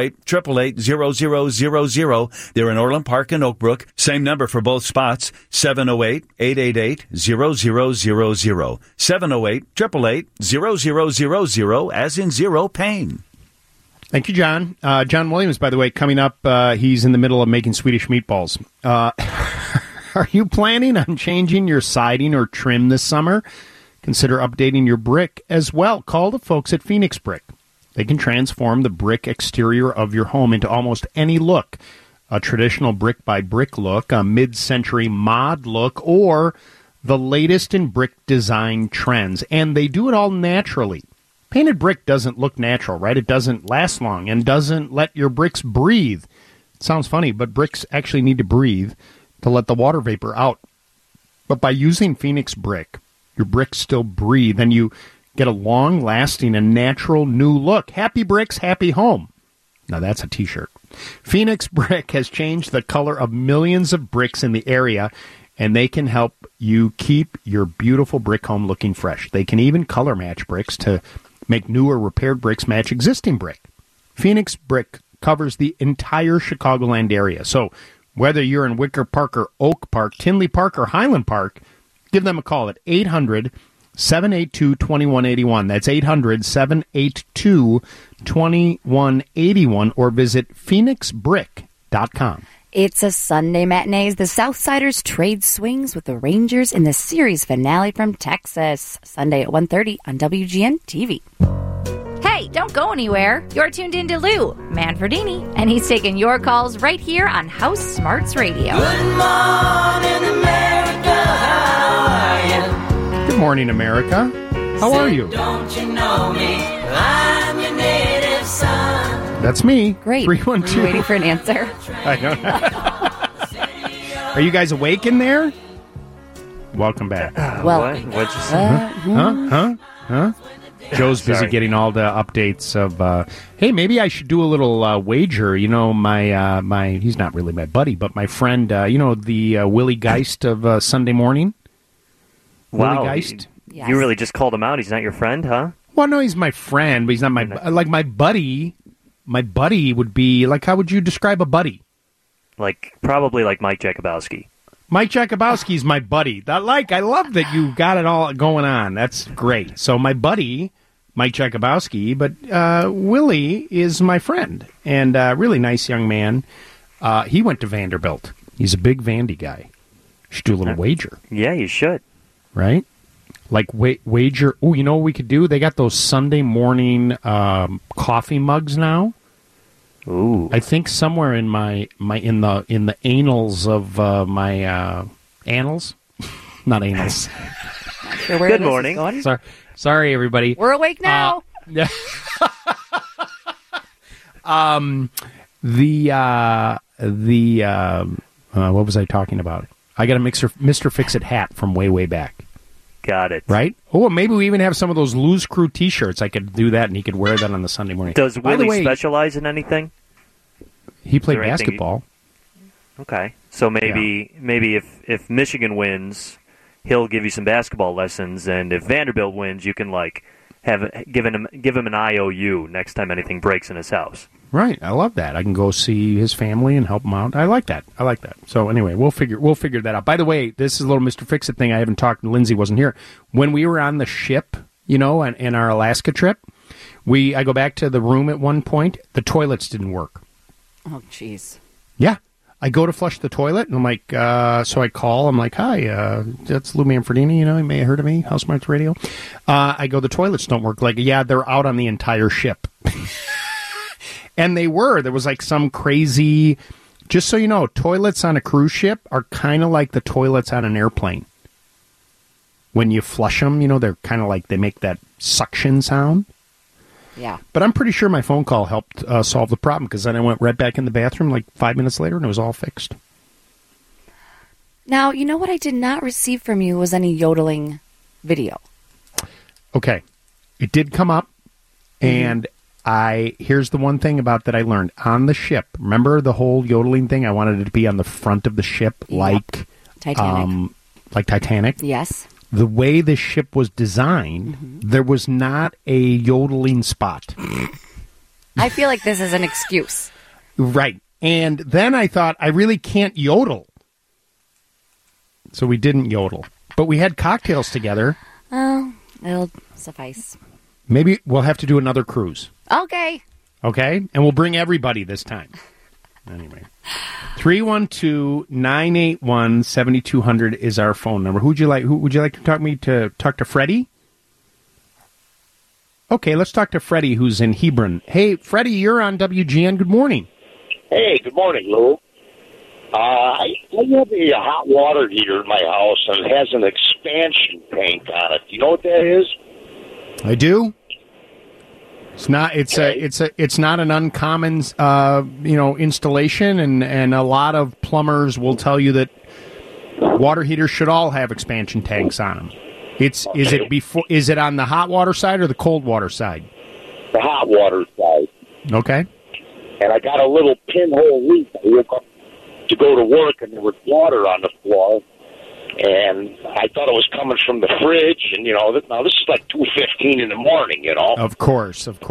708-888-0000. They're in Orland Park and Oak Brook. Same number for both spots, 708-888-0000. 708-888-0000, as in zero pain. Thank you, John. John Williams, by the way, coming up, he's in the middle of making Swedish meatballs. Are you planning on changing your siding or trim this summer? Consider updating your brick as well. Call the folks at Phoenix Brick. They can transform the brick exterior of your home into almost any look. A traditional brick-by-brick look, a mid-century mod look, or the latest in brick design trends. And they do it all naturally. Painted brick doesn't look natural, right? It doesn't last long and doesn't let your bricks breathe. It sounds funny, but bricks actually need to breathe to let the water vapor out. But by using Phoenix Brick, your bricks still breathe, and you get a long-lasting and natural new look. Happy bricks, happy home. Now that's a T-shirt. Phoenix Brick has changed the color of millions of bricks in the area, and they can help you keep your beautiful brick home looking fresh. They can even color match bricks to make new or repaired bricks match existing brick. Phoenix Brick covers the entire Chicagoland area. So whether you're in Wicker Park or Oak Park, Tinley Park or Highland Park, give them a call at 800-782-2181. That's 800-782-2181, or visit phoenixbrick.com. It's a Sunday matinees. The Southsiders trade swings with the Rangers in the series finale from Texas. Sunday at 1:30 on WGN TV. Hey, don't go anywhere. You're tuned in to Lou Manfredini, and he's taking your calls right here on House Smarts Radio. Good morning, America. How are you? Good morning, America. How are you? Don't you know me? I'm your native son. That's me. Great. 312. Are you waiting for an answer? I don't know. Are you guys awake in there? Welcome back. Welcome. What'd you say? Huh? Joe's busy getting all the updates of, hey, maybe I should do a little wager. You know, my he's not really my buddy, but my friend, the Willie Geist of Sunday morning? Wow. Willie Geist? Yes. You really just called him out. He's not your friend, huh? Well, no, he's my friend, but he's not my buddy. My buddy would be, how would you describe a buddy? Probably like Mike Jakubowski. Mike Jakubowski's my buddy. I love that you got it all going on. That's great. So my buddy, Mike Jakubowski, but Willie is my friend, and really nice young man. He went to Vanderbilt. He's a big Vandy guy. Should do a little wager. Yeah, you should. Right? Wager. Oh, you know what we could do? They got those Sunday morning coffee mugs now. Ooh. I think somewhere in in the annals of my annals, not annals. Sure where Good morning. Sorry, everybody. We're awake now. What was I talking about? I got a Mr. Fix-It hat from way back. Got it. Right? Oh, maybe we even have some of those Lou's Crew T-shirts. I could do that, and he could wear that on the Sunday morning. Does Willie specialize in anything? He played basketball. Okay. So maybe if Michigan wins, he'll give you some basketball lessons, and if Vanderbilt wins, you can give him an IOU next time anything breaks in his house. Right. I love that. I can go see his family and help him out. I like that. So anyway, we'll figure that out. By the way, this is a little Mr. Fix-It thing. I haven't talked. Lindsay wasn't here. When we were on the ship, in our Alaska trip, I go back to the room at one point. The toilets didn't work. Oh, jeez. Yeah. I go to flush the toilet, and I'm like, so I call. I'm like, hi, that's Lou Manfredini. You know, you may have heard of me, House Smarts Radio. I go, the toilets don't work. Like, yeah, they're out on the entire ship. And they were. There was like some crazy, just so you know, toilets on a cruise ship are kind of like the toilets on an airplane. When you flush them, you know, they're kind of like, they make that suction sound. Yeah. But I'm pretty sure my phone call helped solve the problem, because then I went right back in the bathroom like 5 minutes later and it was all fixed. Now, you know what I did not receive from you was any yodeling video. Okay. It did come up, and here's the one thing about that I learned. On the ship, remember the whole yodeling thing? I wanted it to be on the front of the ship, like Titanic. Like Titanic? Yes. The way the ship was designed, there was not a yodeling spot. I feel like this is an excuse. Right. And then I thought, I really can't yodel. So we didn't yodel. But we had cocktails together. Oh, it'll suffice. Maybe we'll have to do another cruise. Okay. Okay? And we'll bring everybody this time. Anyway. 312-981-7200 is our phone number. Who would you like to talk to Freddie? Okay, let's talk to Freddie, who's in Hebron. Hey, Freddie, you're on WGN. Good morning. Hey, good morning, Lou. I have a hot water heater in my house, and it has an expansion tank on it. Do you know what that is? I do. It's not. It's not an uncommon, installation, and a lot of plumbers will tell you that water heaters should all have expansion tanks on them. Is it on the hot water side or the cold water side? The hot water side. Okay. And I got a little pinhole leak. I woke up to go to work, and there was water on the floor. And I thought it was coming from the fridge, and now this is like 2:15 in the morning, Of course. And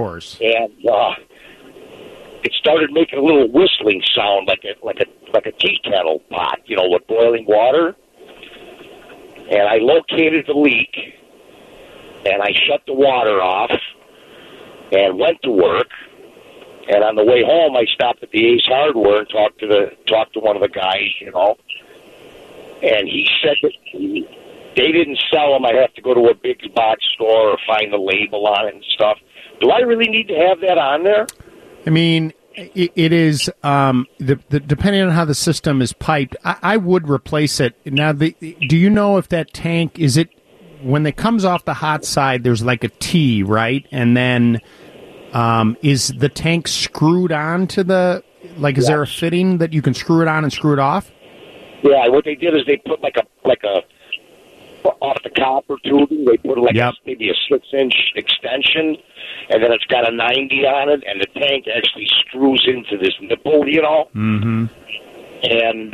it started making a little whistling sound, like a tea kettle pot, with boiling water. And I located the leak, and I shut the water off, and went to work. And on the way home, I stopped at the Ace Hardware and talked to one of the guys, And he said that they didn't sell them. I'd have to go to a big box store or find the label on it and stuff. Do I really need to have that on there? I mean, it is depending on how the system is piped. I would replace it. Now, do you know if that tank, is it when it comes off the hot side? There's like a T, right? And then is the tank screwed on to the Is there a fitting that you can screw it on and screw it off? Yeah, what they did is they put like a off the copper tubing. They put maybe a 6-inch extension, and then it's got a 90 on it, and the tank actually screws into this nipple, Mm-hmm. And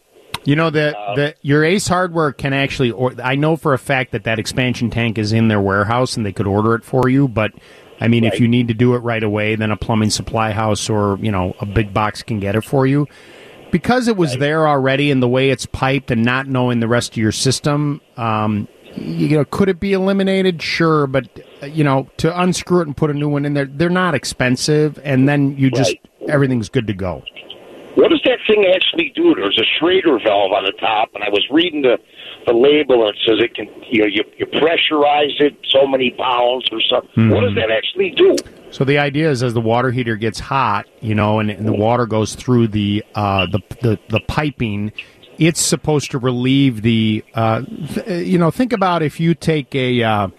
your Ace Hardware can actually. I know for a fact that expansion tank is in their warehouse, and they could order it for you. But I mean, if you need to do it right away, then a plumbing supply house or a big box can get it for you. Because it was there already, and the way it's piped, and not knowing the rest of your system, could it be eliminated? Sure, but to unscrew it and put a new one in there, they're not expensive, and then everything's good to go. What does that thing actually do? There's a Schrader valve on the top, and I was reading the label, and it says it can you pressurize it so many pounds or something. Mm-hmm. What does that actually do? So the idea is, as the water heater gets hot, and the water goes through the piping, it's supposed to relieve the. Think about if you take a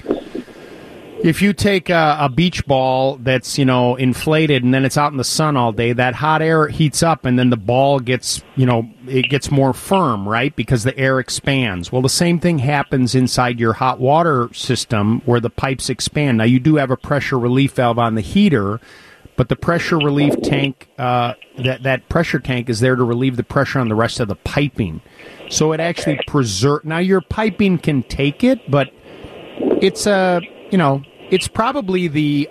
beach ball that's inflated and then it's out in the sun all day, that hot air heats up and then the ball gets it gets more firm, right? Because the air expands. Well, the same thing happens inside your hot water system where the pipes expand. Now, you do have a pressure relief valve on the heater, but the pressure relief tank, that pressure tank is there to relieve the pressure on the rest of the piping. So it actually preserves. Now, your piping can take it, but it's it's probably the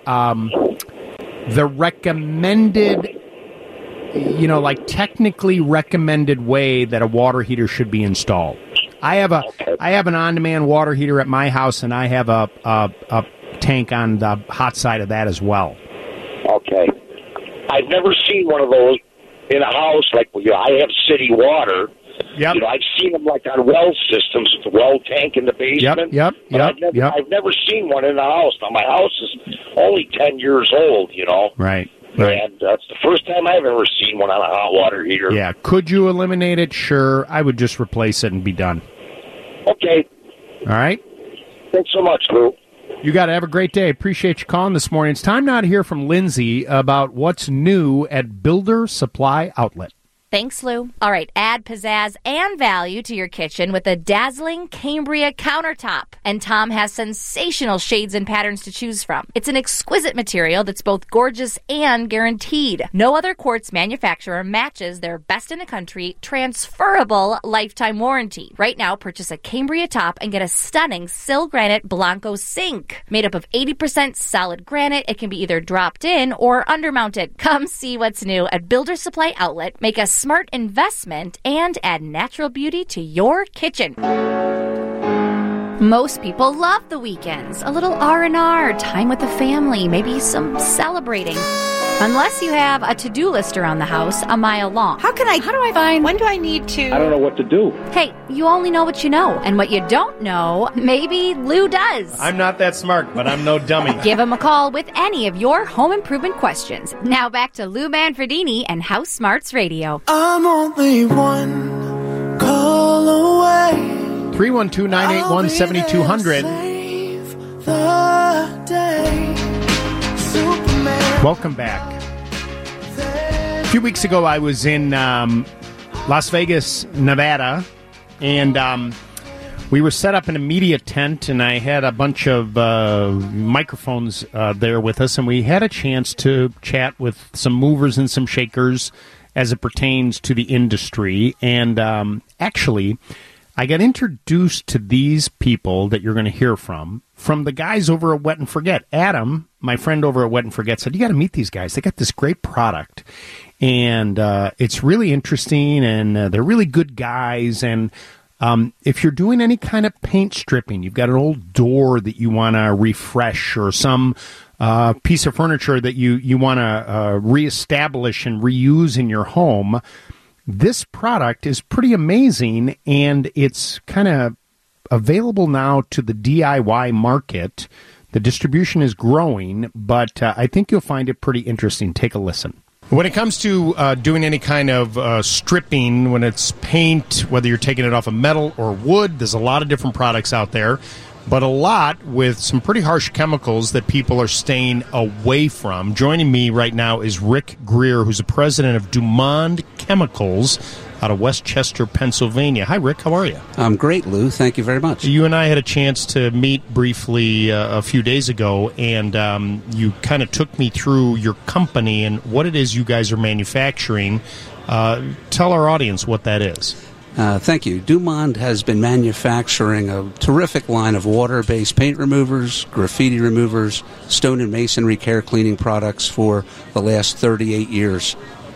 recommended, technically recommended way that a water heater should be installed. I have an on-demand water heater at my house, and I have a tank on the hot side of that as well. Okay. I've never seen one of those in a house, like I have city water. Yep. I've seen them like on well systems with the well tank in the basement. But I've never seen one in the house. Now, my house is only 10 years old, Right. And that's the first time I've ever seen one on a hot water heater. Yeah. Could you eliminate it? Sure. I would just replace it and be done. Okay. All right. Thanks so much, Lou. You got to have a great day. Appreciate you calling this morning. It's time now to hear from Lindsay about what's new at Builder Supply Outlet. Thanks, Lou. All right, add pizzazz and value to your kitchen with a dazzling Cambria countertop. And Tom has sensational shades and patterns to choose from. It's an exquisite material that's both gorgeous and guaranteed. No other quartz manufacturer matches their best-in-the-country transferable lifetime warranty. Right now, purchase a Cambria top and get a stunning Sil Granite Blanco sink. Made up of 80% solid granite, it can be either dropped in or undermounted. Come see what's new at Builder Supply Outlet. Make a smart investment and add natural beauty to your kitchen. Most people love the weekends. A little R&R, time with the family, maybe some celebrating. Unless you have a to-do list around the house a mile long. How do I find, when do I need to? I don't know what to do. Hey, you only know what you know. And what you don't know, maybe Lou does. I'm not that smart, but I'm no dummy. Give him a call with any of your home improvement questions. Now back to Lou Manfredini and House Smarts Radio. I'm only one call away. 312-981-7200. Welcome back. A few weeks ago, I was in Las Vegas, Nevada, and we were set up in a media tent, and I had a bunch of microphones there with us, and we had a chance to chat with some movers and some shakers as it pertains to the industry. And actually, I got introduced to these people that you're going to hear from the guys over at Wet and Forget. Adam, my friend over at Wet and Forget, said, you got to meet these guys. They got this great product, and it's really interesting, and they're really good guys. And if you're doing any kind of paint stripping, you've got an old door that you want to refresh, or some piece of furniture that you want to reestablish and reuse in your home, this product is pretty amazing, and it's kind of available now to the DIY market. The distribution is growing, but I think you'll find it pretty interesting. Take a listen. When it comes to doing any kind of stripping, when it's paint, whether you're taking it off of metal or wood, there's a lot of different products out there, but a lot with some pretty harsh chemicals that people are staying away from. Joining me right now is Rick Greer, who's the president of Dumond Chemicals out of Westchester, Pennsylvania. Hi, Rick. How are you? I'm great, Lou. Thank you very much. You and I had a chance to meet briefly a few days ago, and you kind of took me through your company and what it is you guys are manufacturing. Tell our audience what that is. Thank you. Dumond has been manufacturing a terrific line of water-based paint removers, graffiti removers, stone and masonry care cleaning products for the last 38 years.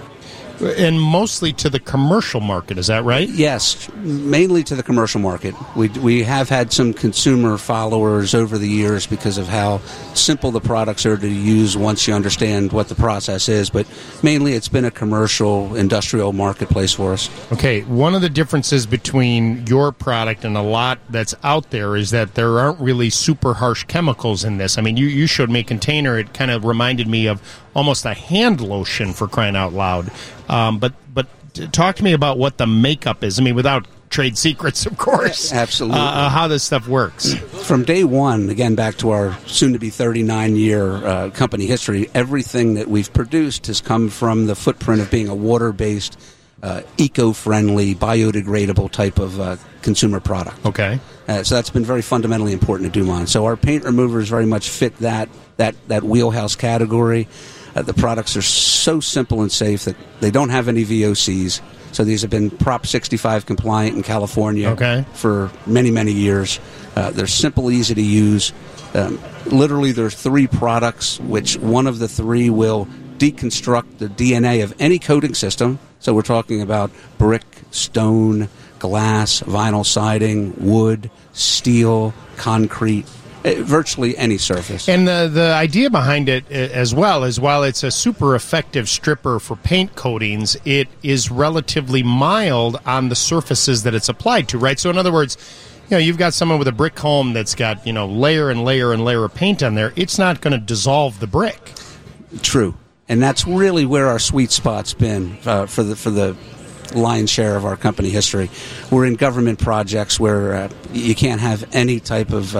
And mostly to the commercial market, is that right? Yes, mainly to the commercial market. We have had some consumer followers over the years because of how simple the products are to use once you understand what the process is, but mainly it's been a commercial, industrial marketplace for us. Okay, one of the differences between your product and a lot that's out there is that there aren't really super harsh chemicals in this. I mean, you showed me a container. It kind of reminded me of almost a hand lotion, for crying out loud. But talk to me about what the makeup is. I mean, without trade secrets, of course. Absolutely. How this stuff works. From day one, again, back to our soon-to-be 39-year company history, everything that we've produced has come from the footprint of being a water-based, eco-friendly, biodegradable type of consumer product. Okay. So that's been very fundamentally important to Dumond. So our paint removers very much fit that wheelhouse category. The products are so simple and safe that they don't have any VOCs. So these have been Prop 65 compliant in California for many, many years. They're simple, easy to use. Literally, there are 3 products, which one of the 3 will deconstruct the DNA of any coating system. So we're talking about brick, stone, glass, vinyl siding, wood, steel, concrete. virtually any surface. And the idea behind it as well is, while it's a super effective stripper for paint coatings, it is relatively mild on the surfaces that it's applied to, right? So in other words, you've got someone with a brick home that's got, layer and layer and layer of paint on there. It's not going to dissolve the brick. True. And that's really where our sweet spot's been for the lion's share of our company history. We're in government projects where you can't have any type of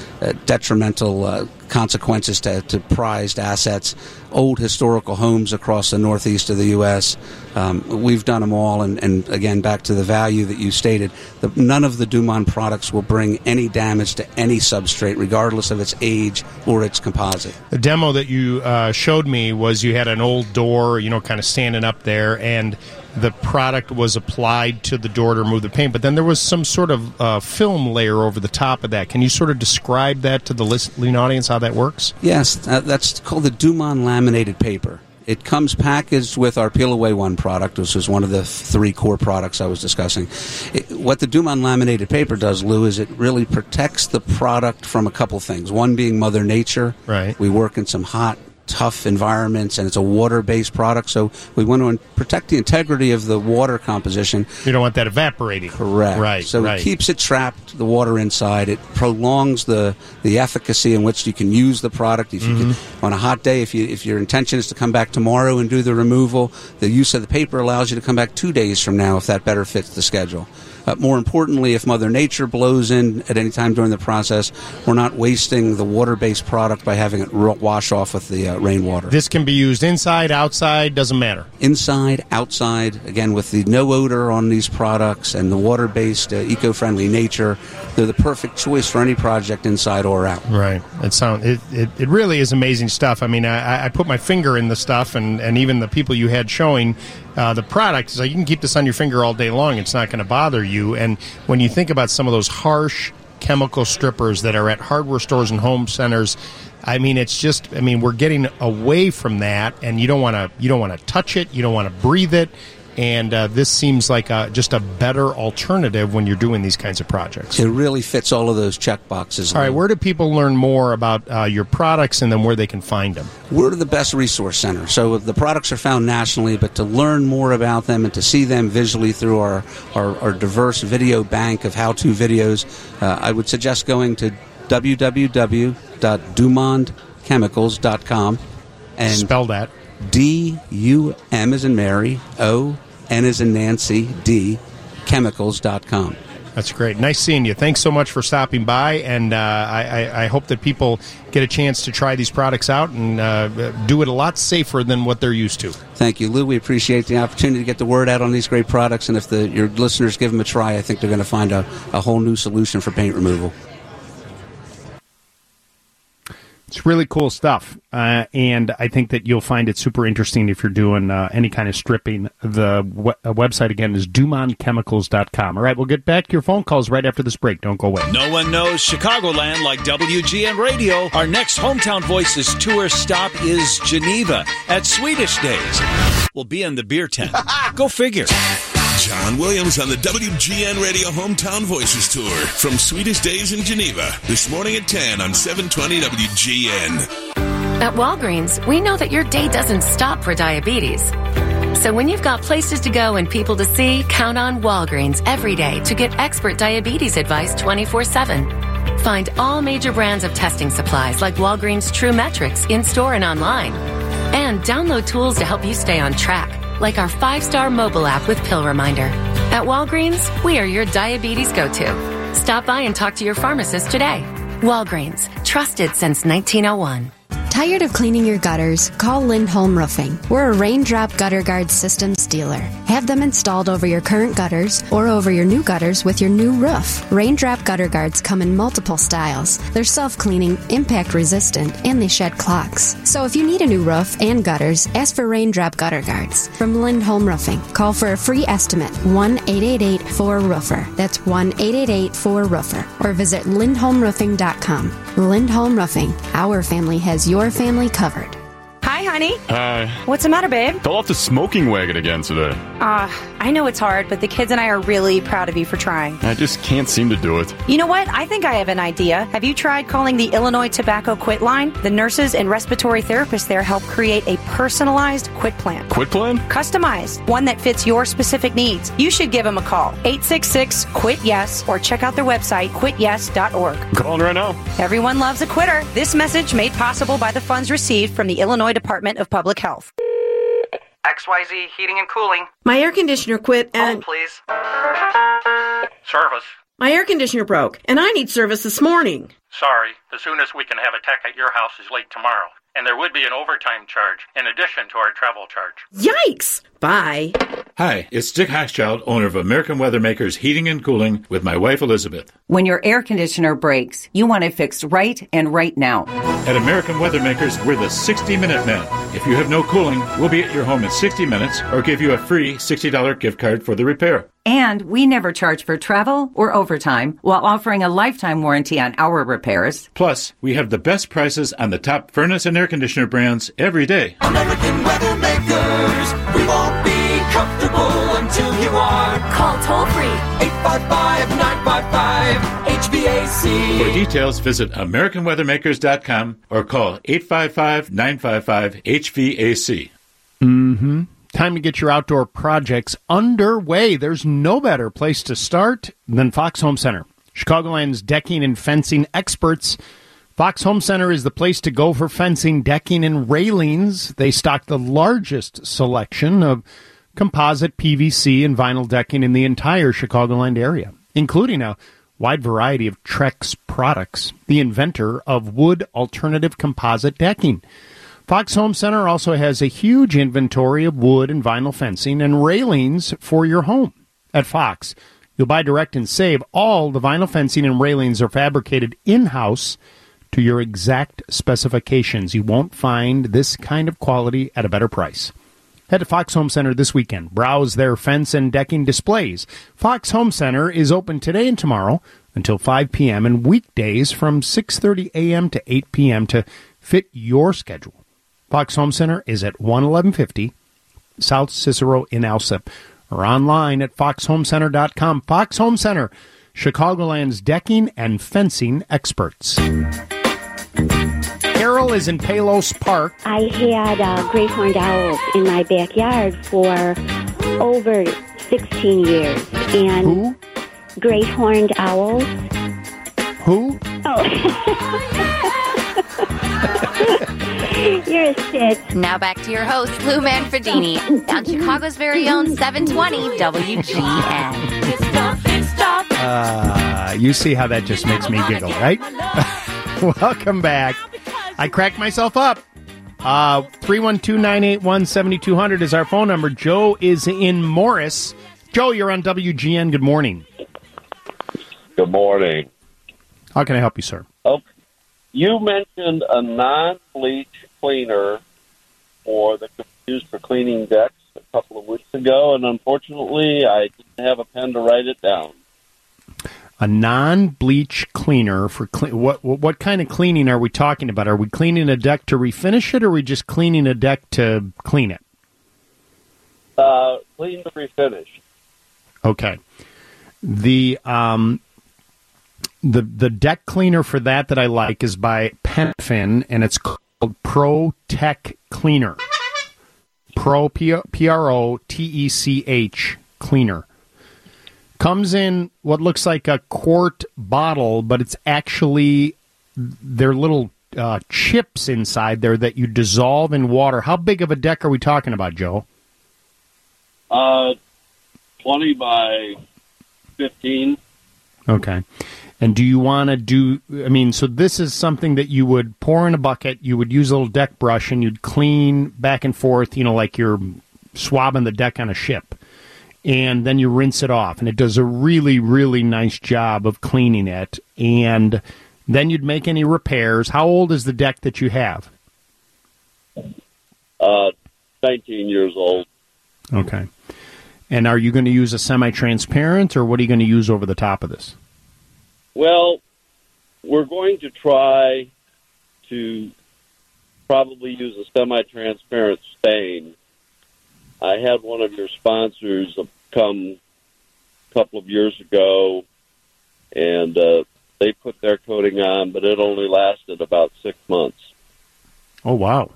detrimental consequences to prized assets, old historical homes across the northeast of the U.S. We've done them all, and again, back to the value that you stated, none of the Dumont products will bring any damage to any substrate, regardless of its age or its composite. The demo that you showed me was you had an old door, kind of standing up there, and the product was applied to the door to remove the paint, but then there was some sort of film layer over the top of that. Can you sort of describe that to the listening audience, how that works? Yes, that's called the Dumont laminated paper. It comes packaged with our Peel Away One product, which is one of the 3 core products I was discussing. What the Dumont laminated paper does, Lou, is it really protects the product from a couple things. One being Mother Nature. Right. We work in some hot, tough environments, and it's a water-based product, so we want to protect the integrity of the water composition. You don't want that evaporating. Correct. Right. So it keeps it trapped, the water inside. It prolongs the efficacy in which you can use the product. If you can, on a hot day, if your intention is to come back tomorrow and do the removal, the use of the paper allows you to come back 2 days from now if that better fits the schedule. More importantly, if Mother Nature blows in at any time during the process, we're not wasting the water-based product by having it wash off with the rainwater. This can be used inside, outside, doesn't matter. Inside, outside, again, with the no odor on these products and the water-based, eco-friendly nature, they're the perfect choice for any project inside or out. Right. It really is amazing stuff. I mean, I put my finger in the stuff, and even the people you had showing the product, so you can keep this on your finger all day long. It's not going to bother you. And when you think about some of those harsh chemical strippers that are at hardware stores and home centers, we're getting away from that, and you don't want to touch it, you don't want to breathe it, and this seems like just a better alternative when you're doing these kinds of projects. It really fits all of those check boxes. All right, where do people learn more about your products, and then where they can find them? We're the best resource center. So the products are found nationally, but to learn more about them and to see them visually through our diverse video bank of how-to videos, I would suggest going to www.dumontchemicals.com. And spell that. D-U-M as in Mary, O-N as in Nancy, D, chemicals.com. That's great. Nice seeing you. Thanks so much for stopping by, and I hope that people get a chance to try these products out and do it a lot safer than what they're used to. Thank you, Lou. We appreciate the opportunity to get the word out on these great products, and if your listeners give them a try, I think they're going to find a whole new solution for paint removal. It's really cool stuff, and I think that you'll find it super interesting if you're doing any kind of stripping. The website, again, is DumontChemicals.com. All right, we'll get back to your phone calls right after this break. Don't go away. No one knows Chicagoland like WGN Radio. Our next Hometown Voices tour stop is Geneva at Swedish Days. We'll be in the beer tent. Go figure. John Williams on the WGN Radio Hometown Voices Tour from Swedish Days in Geneva. This morning at 10 on 720 WGN. At Walgreens, we know that your day doesn't stop for diabetes. So when you've got places to go and people to see, count on Walgreens every day to get expert diabetes advice 24/7. Find all major brands of testing supplies like Walgreens True Metrics in-store and online. And download tools to help you stay on track, like our 5-star mobile app with Pill Reminder. At Walgreens, we are your diabetes go-to. Stop by and talk to your pharmacist today. Walgreens, trusted since 1901. Tired of cleaning your gutters? Call Lindholm Roofing. We're a Raindrop Gutter Guard Systems dealer. Have them installed over your current gutters or over your new gutters with your new roof. Raindrop Gutter Guards come in multiple styles. They're self-cleaning, impact-resistant, and they shed clogs. So if you need a new roof and gutters, ask for Raindrop Gutter Guards from Lindholm Roofing. Call for a free estimate, 1-888-4-ROOFER. That's 1-888-4-ROOFER. Or visit lindholmroofing.com. Lindholm Roofing. Our family has your family covered. Hi, honey. Hi. What's the matter, babe? Fell off the smoking wagon again today. I know it's hard, but the kids and I are really proud of you for trying. I just can't seem to do it. You know what? I think I have an idea. Have you tried calling the Illinois Tobacco Quit line? The nurses and respiratory therapists there help create a personalized quit plan. Quit plan? Customized, one that fits your specific needs. You should give them a call. 866-QUIT-YES or check out their website, quityes.org. Calling right now. Everyone loves a quitter. This message made possible by the funds received from the Illinois Department of Public Health. XYZ Heating and Cooling. My air conditioner quit and... Hold, please. Service. My air conditioner broke, and I need service this morning. Sorry, the soonest we can have a tech at your house is late tomorrow. And there would be an overtime charge in addition to our travel charge. Yikes! Bye. Hi, it's Dick Hochschild, owner of American Weathermakers Heating and Cooling, with my wife Elizabeth. When your air conditioner breaks, you want it fixed right and right now. At American Weathermakers, we're the 60-minute men. If you have no cooling, we'll be at your home in 60 minutes or give you a free $60 gift card for the repair. And we never charge for travel or overtime while offering a lifetime warranty on our repairs. Plus, we have the best prices on the top furnace and air conditioner brands every day. American Weathermakers, we won't be comfortable until you are. Call toll-free 855-955-HVAC. For details, visit AmericanWeathermakers.com or call 855-955-HVAC. Mm-hmm. Time to get your outdoor projects underway. There's no better place to start than Fox Home Center. Chicagoland's decking and fencing experts. Fox Home Center is the place to go for fencing, decking, and railings. They stock the largest selection of composite, PVC, and vinyl decking in the entire Chicagoland area, including a wide variety of Trex products, the inventor of wood alternative composite decking. Fox Home Center also has a huge inventory of wood and vinyl fencing and railings for your home. At Fox, you'll buy direct and save. All the vinyl fencing and railings are fabricated in-house to your exact specifications. You won't find this kind of quality at a better price. Head to Fox Home Center this weekend. Browse their fence and decking displays. Fox Home Center is open today and tomorrow until 5 p.m. and weekdays from 6:30 a.m. to 8 p.m. to fit your schedule. Fox Home Center is at 11150 South Cicero in Alsip, or online at foxhomecenter.com. Fox Home Center, Chicagoland's decking and fencing experts. Carol is in Palos Park. I had great horned owls in my backyard for over 16 years. And who? Great horned owls. Who? Oh. You're a stitch. Now back to your host, Lou Manfredini, on Chicago's very own 720 WGN. You see how that just makes me giggle, right? Welcome back. I cracked myself up. 312-981-7200 is our phone number. Joe is in Morris. Joe, you're on WGN. Good morning. Good morning. How can I help you, sir? Oh, you mentioned a non-bleach cleaner that could be used for cleaning decks a couple of weeks ago, and unfortunately, I didn't have a pen to write it down. A non-bleach cleaner for what kind of cleaning are we talking about? Are we cleaning a deck to refinish it, or are we just cleaning a deck to clean it? Clean to refinish. Okay. The deck cleaner for that I like is by Penfin, and it's called Pro Tech Cleaner. Pro, P-R-O-T-E-C-H cleaner. Comes in what looks like a quart bottle, but it's actually, they're little chips inside there that you dissolve in water. How big of a deck are we talking about, Joe? 20 by 15. Okay. And do you want to so this is something that you would pour in a bucket, you would use a little deck brush, and you'd clean back and forth, like you're swabbing the deck on a ship. And then you rinse it off, and it does a really, really nice job of cleaning it. And then you'd make any repairs. How old is the deck that you have? 19 years old. Okay. And are you going to use a semi-transparent, or what are you going to use over the top of this? Well, we're going to try to probably use a semi-transparent stain. I had one of your sponsors come a couple of years ago, and they put their coating on, but it only lasted about 6 months. Oh, wow.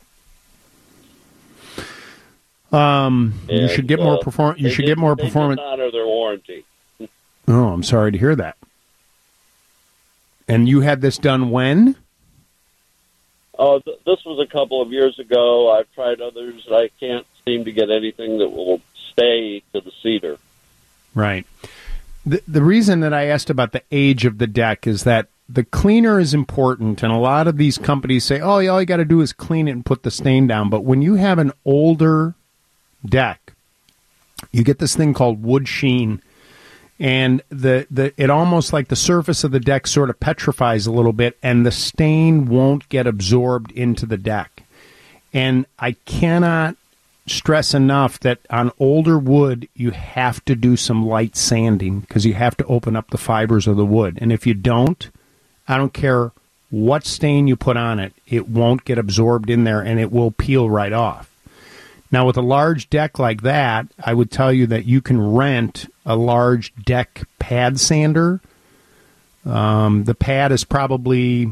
You should get more performance. You should get more performance. They didn't honor their warranty. Oh, I'm sorry to hear that. And you had this done when? Oh, this was a couple of years ago. I've tried others. I can't seem to get anything that will stay to the cedar. Right. The reason that I asked about the age of the deck is that the cleaner is important, and a lot of these companies say, oh, yeah, all you got to do is clean it and put the stain down. But when you have an older deck, you get this thing called wood sheen, and it almost like the surface of the deck sort of petrifies a little bit, and the stain won't get absorbed into the deck. And I cannot stress enough that on older wood, you have to do some light sanding because you have to open up the fibers of the wood. And if you don't, I don't care what stain you put on it, it won't get absorbed in there and it will peel right off. Now, with a large deck like that, I would tell you that you can rent a large deck pad sander. The pad is probably,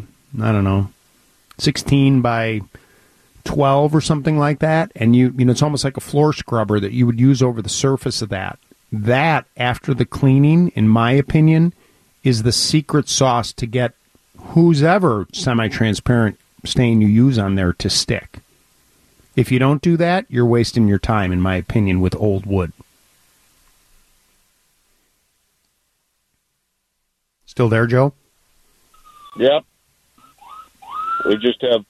16 by 12 or something like that, and it's almost like a floor scrubber that you would use over the surface of that. That, after the cleaning, in my opinion, is the secret sauce to get whose ever semi-transparent stain you use on there to stick. If you don't do that, you're wasting your time, in my opinion, with old wood. Still there, Joe? Yep. We just have...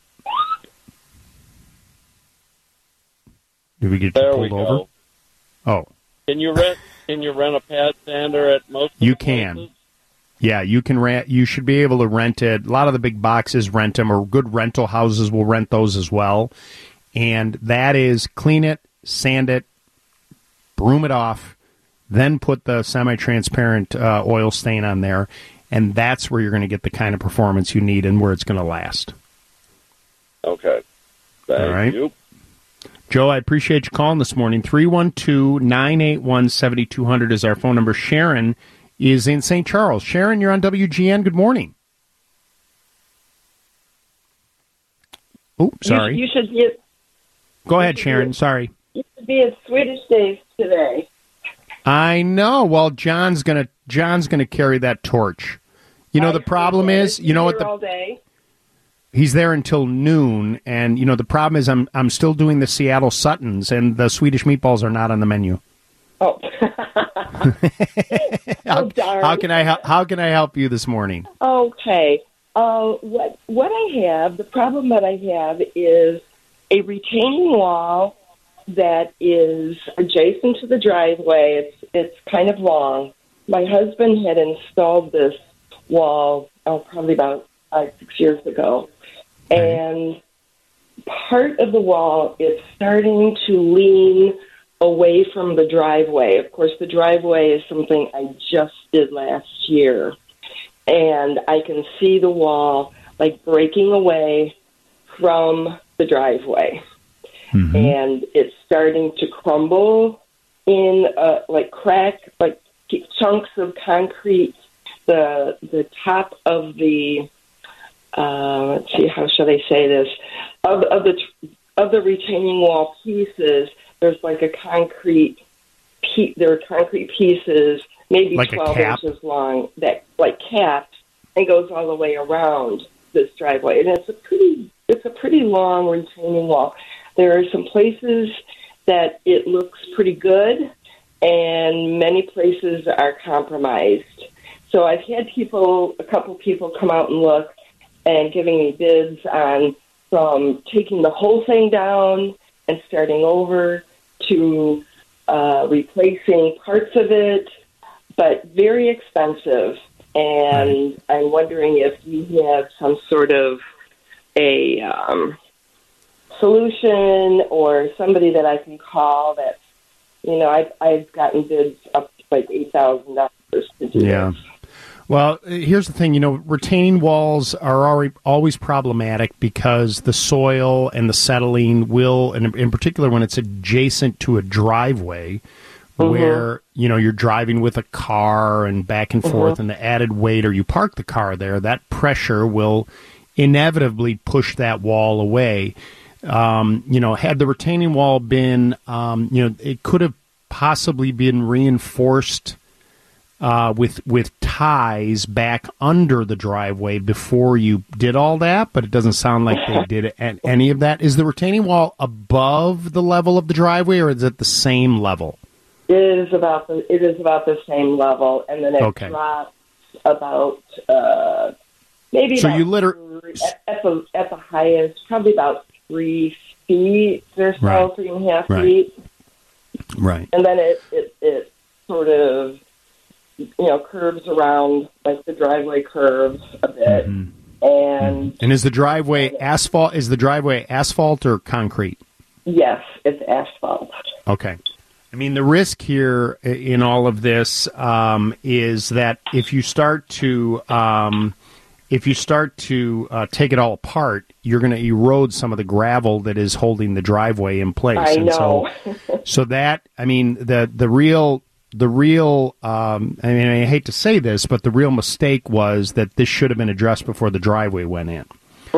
Did we get there you pulled over? Go. Oh. Can you rent a pad sander at most of you the can. places? Yeah, you can rent. You should be able to rent it. A lot of the big boxes rent them, or good rental houses will rent those as well. And that is clean it, sand it, broom it off, then put the semi-transparent oil stain on there, and that's where you're going to get the kind of performance you need and where it's going to last. Okay. Thank you. Joe, I appreciate you calling this morning. 312-981-7200 is our phone number. Sharon is in St. Charles. Sharon, you're on WGN. Good morning. Oh, sorry. You should be. Go ahead, Sharon. Sorry. You should be at Swedish Days today. I know. Well, John's gonna carry that torch. You know, the problem is, you know what all day. He's there until noon, and the problem is I'm still doing the Seattle Suttons, and the Swedish meatballs are not on the menu. Oh. Darn. How can I help you this morning? Okay. What I have, the problem that I have is a retaining wall that is adjacent to the driveway. It's kind of long. My husband had installed this wall probably about 5-6 years ago. And part of the wall is starting to lean away from the driveway. Of course, the driveway is something I just did last year. And I can see the wall like breaking away from the driveway. Mm-hmm. And it's starting to crumble in like crack, like chunks of concrete. The top of the let's see, how should I say this? Of the retaining wall pieces, there's like a concrete. There are concrete pieces, maybe like 12 inches long, that like capped and goes all the way around this driveway. And it's a pretty long retaining wall. There are some places that it looks pretty good, and many places are compromised. So I've had a couple people come out and look and giving me bids on from taking the whole thing down and starting over to replacing parts of it, but very expensive. And I'm wondering if you have some sort of a solution or somebody that I can call that, I've gotten bids up to like $8,000 to do this. Well, here's the thing. Retaining walls are always problematic because the soil and the settling will, and in particular when it's adjacent to a driveway where, you're driving with a car and back and forth and the added weight, or you park the car there, that pressure will inevitably push that wall away. Had the retaining wall been, it could have possibly been reinforced with ties back under the driveway before you did all that, but it doesn't sound like they did any of that. Is the retaining wall above the level of the driveway, or is it the same level? It is about the same level, and then it drops about maybe. So at the highest, probably about 3 feet or so, 3.5 feet. Right. And then it sort of curves around like the driveway curves a bit. And is the driveway asphalt? Is the driveway asphalt or concrete? Yes, it's asphalt. Okay. I mean, the risk here in all of this is that if you start to take it all apart, you're going to erode some of the gravel that is holding the driveway in place. I know. So that, I mean, the real. I hate to say this, but the real mistake was that this should have been addressed before the driveway went in.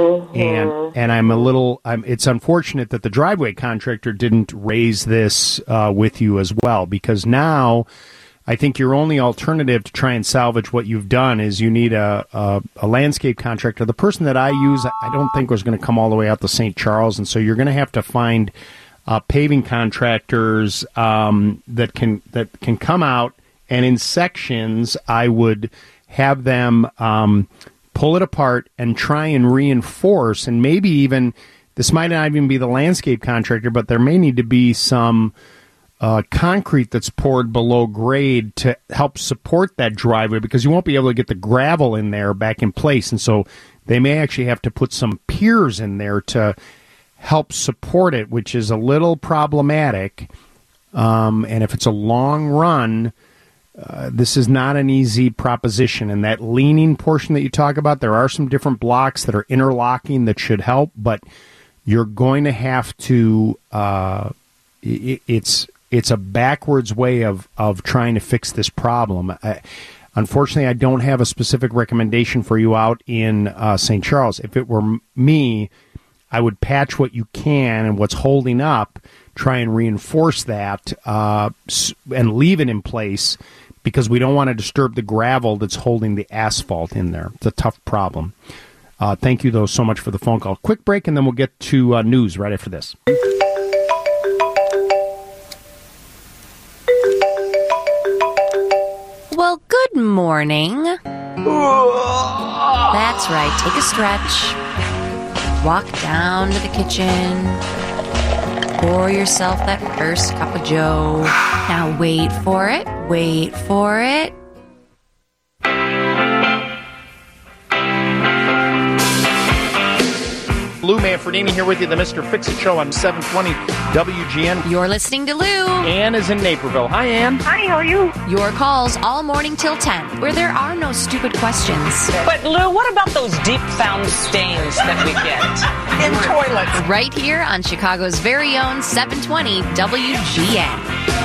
And it's unfortunate that the driveway contractor didn't raise this with you as well, because now I think your only alternative to try and salvage what you've done is you need a landscape contractor. The person that I use, I don't think was going to come all the way out to St. Charles, and so you're going to have to find paving contractors that can come out, and in sections I would have them pull it apart and try and reinforce, and maybe even, this might not even be the landscape contractor, but there may need to be some concrete that's poured below grade to help support that driveway, because you won't be able to get the gravel in there back in place, and so they may actually have to put some piers in there to help support it, which is a little problematic. And if it's a long run, this is not an easy proposition. And that leaning portion that you talk about, there are some different blocks that are interlocking that should help, but you're going to have to, it's a backwards way of trying to fix this problem. Unfortunately, I don't have a specific recommendation for you out in St. Charles. If it were me, I would patch what you can, and what's holding up, try and reinforce that and leave it in place, because we don't want to disturb the gravel that's holding the asphalt in there. It's a tough problem. Thank you, though, so much for the phone call. Quick break, and then we'll get to news right after this. Well, good morning. That's right. Take a stretch. Walk down to the kitchen. Pour yourself that first cup of joe. Now wait for it. Wait for it. Lou Manfredini here with you, the Mr. Fix-It Show on 720 WGN. You're listening to Lou. Ann is in Naperville. Hi, Ann. Hi, how are you? Your calls all morning till 10, where there are no stupid questions. But, Lou, what about those deep-found stains that we get in toilets? Right here on Chicago's very own 720 WGN.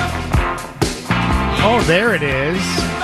Oh, there it is.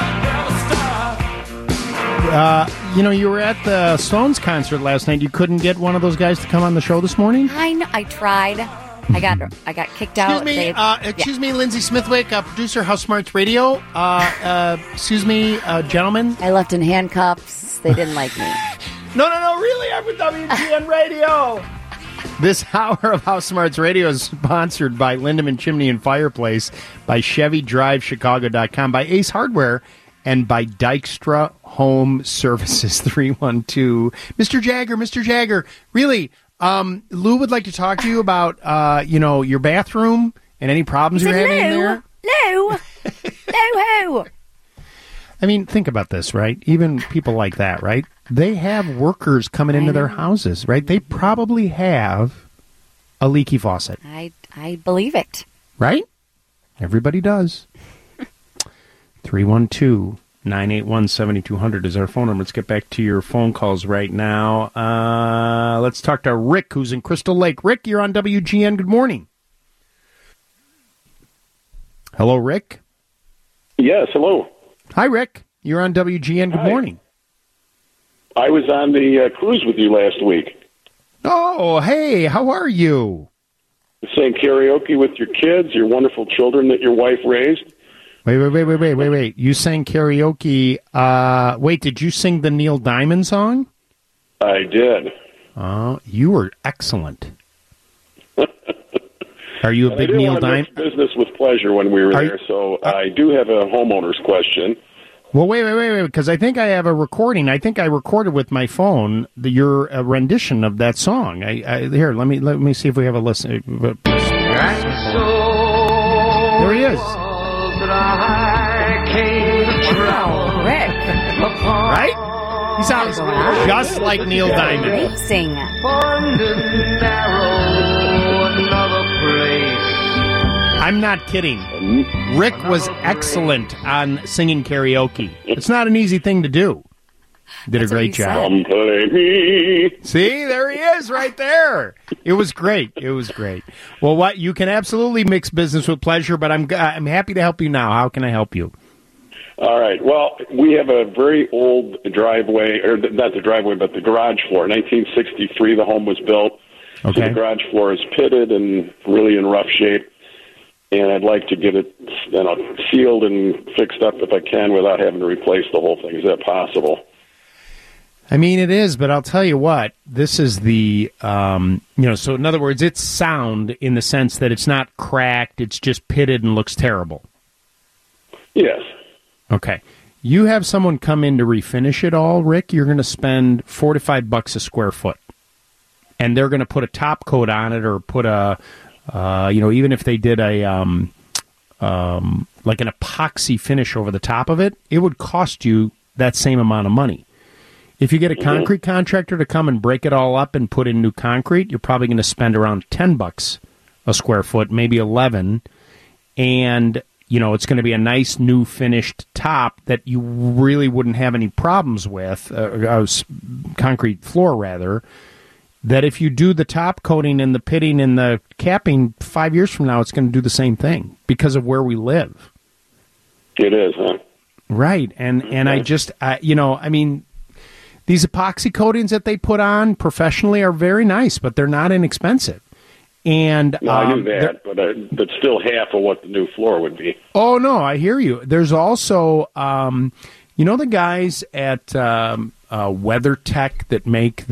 You were at the Stones concert last night. You couldn't get one of those guys to come on the show this morning? I know. I tried. I got kicked out. Excuse me, Lindsay Smithwick, producer, House Smarts Radio. Excuse me, gentlemen. I left in handcuffs. They didn't like me. No, really, I'm with WGN Radio. This hour of House Smarts Radio is sponsored by Lindemann Chimney and Fireplace, by Chevy Drive Chicago.com, by Ace Hardware, and by Dykstra Home Services. 312. Mr. Jagger, really, Lou would like to talk to you about, your bathroom and any problems you're having in there. Lou? Who? I mean, think about this, right? Even people like that, right? They have workers coming into their houses, right? They probably have a leaky faucet. I believe it. Right? Everybody does. 312. 981-7200 is our phone number. Let's get back to your phone calls right now. Let's talk to Rick, who's in Crystal Lake. Rick, you're on WGN. Good morning. Hello, Rick. Yes, hello. Hi, Rick. You're on WGN. Good morning. I was on the cruise with you last week. Oh, hey, how are you? Sang karaoke with your kids, your wonderful children that your wife raised. Wait. You sang karaoke. Wait, did you sing the Neil Diamond song? I did. You were excellent. Are you a big Neil Diamond? Business with pleasure when we were there, so I do have a homeowner's question. Well, wait, because I think I have a recording. I think I recorded with my phone your rendition of that song. Here, let me see if we have a listen. There he is. Right? He sounds just like Neil Diamond. Amazing. I'm not kidding. Rick was excellent on singing karaoke. It's not an easy thing to do. Did a great job. See, there he is right there. It was great. Well, what you can absolutely mix business with pleasure, but I'm happy to help you now. How can I help you? All right. Well, we have a very old driveway, or not the driveway, but the garage floor. 1963, the home was built. Okay. So the garage floor is pitted and really in rough shape. And I'd like to get it sealed and fixed up if I can without having to replace the whole thing. Is that possible? I mean, it is, but I'll tell you what. This is the, so in other words, it's sound in the sense that it's not cracked. It's just pitted and looks terrible. Yes. Okay. You have someone come in to refinish it all, Rick. You're going to spend $4 to $5 a square foot. And they're going to put a top coat on it or put a... even if they did a like an epoxy finish over the top of it, it would cost you that same amount of money. If you get a concrete contractor to come and break it all up and put in new concrete, you're probably going to spend around $10 a square foot, maybe 11, and it's going to be a nice new finished top that you really wouldn't have any problems with, concrete floor rather. That if you do the top coating and the pitting and the capping 5 years from now, it's going to do the same thing because of where we live. It is, huh? Right. And I just, these epoxy coatings that they put on professionally are very nice, but they're not inexpensive. And no, I knew that, but still half of what the new floor would be. Oh, no, I hear you. There's also, the guys at WeatherTech that make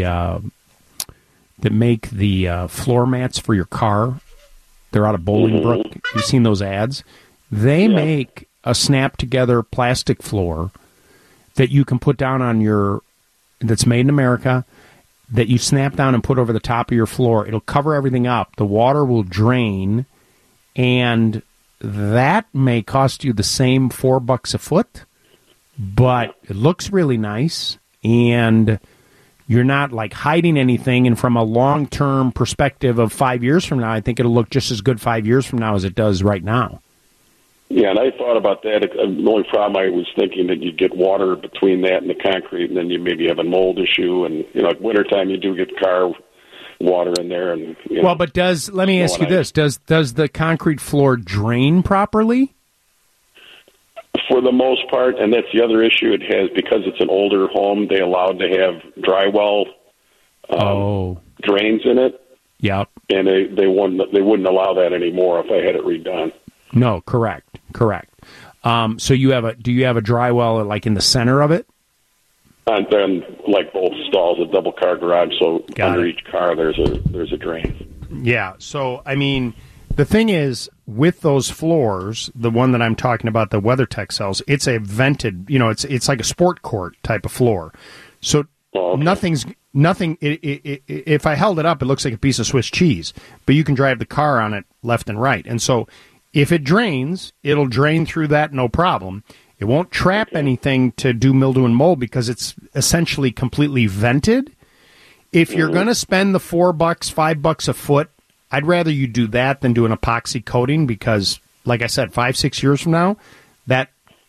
the floor mats for your car. They're out of Bolingbrook. You've seen those ads. They make a snap-together plastic floor that you can put down on that's made in America, that you snap down and put over the top of your floor. It'll cover everything up. The water will drain, and that may cost you the same $4 a foot, but it looks really nice, and you're not like hiding anything. And from a long-term perspective of 5 years from now, I think it'll look just as good 5 years from now as it does right now. Yeah, and I thought about that. The only problem I was thinking that you'd get water between that and the concrete, and then you maybe have a mold issue. And at wintertime you do get car water in there. And but let me ask you this: does the concrete floor drain properly? For the most part, and that's the other issue it has, because it's an older home, they allowed to have dry well drains in it. Yep. And they wouldn't allow that anymore if I had it redone. No, correct. So do you have a dry well like in the center of it? And then, like both stalls, a double car garage, so under each car there's a drain. Yeah. So I mean, the thing is, with those floors, the one that I'm talking about, the WeatherTech sells, it's a vented. It's like a sport court type of floor. So nothing. If I held it up, it looks like a piece of Swiss cheese. But you can drive the car on it left and right, and so if it drains, it'll drain through that no problem. It won't trap anything to do mildew and mold because it's essentially completely vented. If you're going to spend the $4, $5 a foot, I'd rather you do that than do an epoxy coating because, like I said, 5-6 years from now, that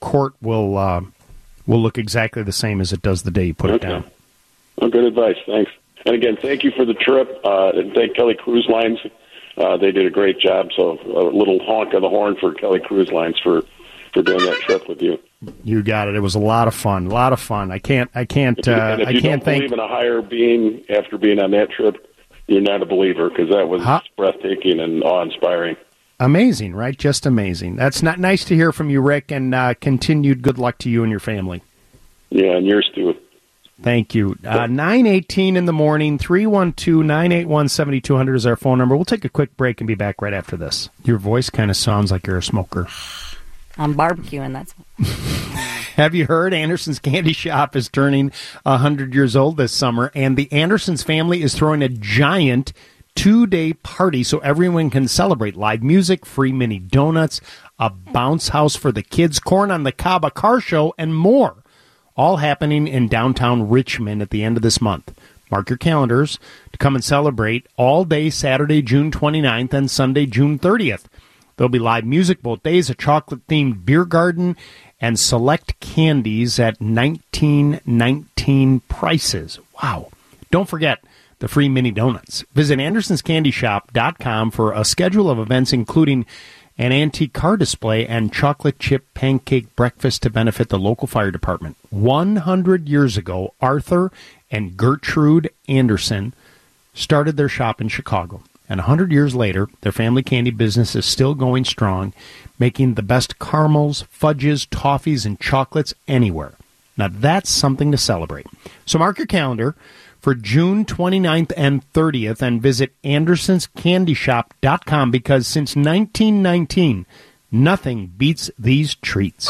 court will look exactly the same as it does the day you put it down. Well, good advice. Thanks. And again, thank you for the trip. And thank Kelly Cruise Lines. They did a great job. So a little honk of the horn for Kelly Cruise Lines for doing that trip with you. You got it. It was a lot of fun. I can't If you don't believe in a higher being after being on that trip, you're not a believer, because that was breathtaking and awe-inspiring. Amazing, right? Just amazing. That's not nice to hear from you, Rick, and continued good luck to you and your family. Yeah, and yours too. Thank you. 9:18 in the morning, 312-981-7200 is our phone number. We'll take a quick break and be back right after this. Your voice kind of sounds like you're a smoker. I'm barbecuing, that's Have you heard Anderson's Candy Shop is turning 100 years old this summer, and the Andersons family is throwing a giant 2-day party so everyone can celebrate. Live music, free mini donuts, a bounce house for the kids, corn on the cob, a car show, and more. All happening in downtown Richmond at the end of this month. Mark your calendars to come and celebrate all day Saturday, June 29th and Sunday, June 30th. There'll be live music both days, a chocolate-themed beer garden, and select candies at $19.19 prices. Wow. Don't forget the free mini donuts. Visit AndersonsCandyShop.com for a schedule of events including an antique car display and chocolate chip pancake breakfast to benefit the local fire department. 100 years ago, Arthur and Gertrude Anderson started their shop in Chicago. And 100 years later, their family candy business is still going strong, making the best caramels, fudges, toffees, and chocolates anywhere. Now, that's something to celebrate. So mark your calendar for June 29th and 30th and visit AndersonsCandyShop.com because since 1919, nothing beats these treats.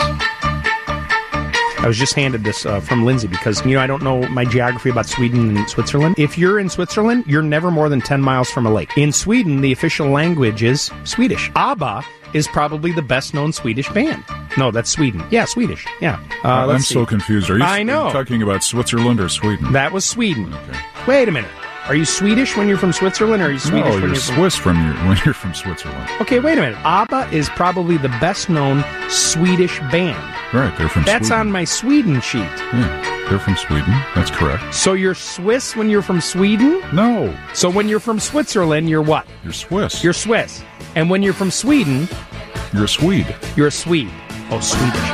I was just handed this from Lindsay because, I don't know my geography about Sweden and Switzerland. If you're in Switzerland, you're never more than 10 miles from a lake. In Sweden, the official language is Swedish. ABBA is probably the best-known Swedish band. No, that's Sweden. Yeah, Swedish. Yeah. I'm so confused. Are you I know. talking about Switzerland or Sweden? That was Sweden. Okay. Wait a minute. Are you Swedish when you're from Switzerland, or are you Swedish when you're Swiss when you're from Switzerland. Okay, wait a minute. ABBA is probably the best-known Swedish band. Right, they're from That's Sweden. on my Sweden sheet. Yeah, they're from Sweden. That's correct. So you're Swiss when you're from Sweden? No. So when you're from Switzerland, you're what? You're Swiss. You're Swiss. And when you're from Sweden... You're a Swede. You're a Swede. Oh, Swedish.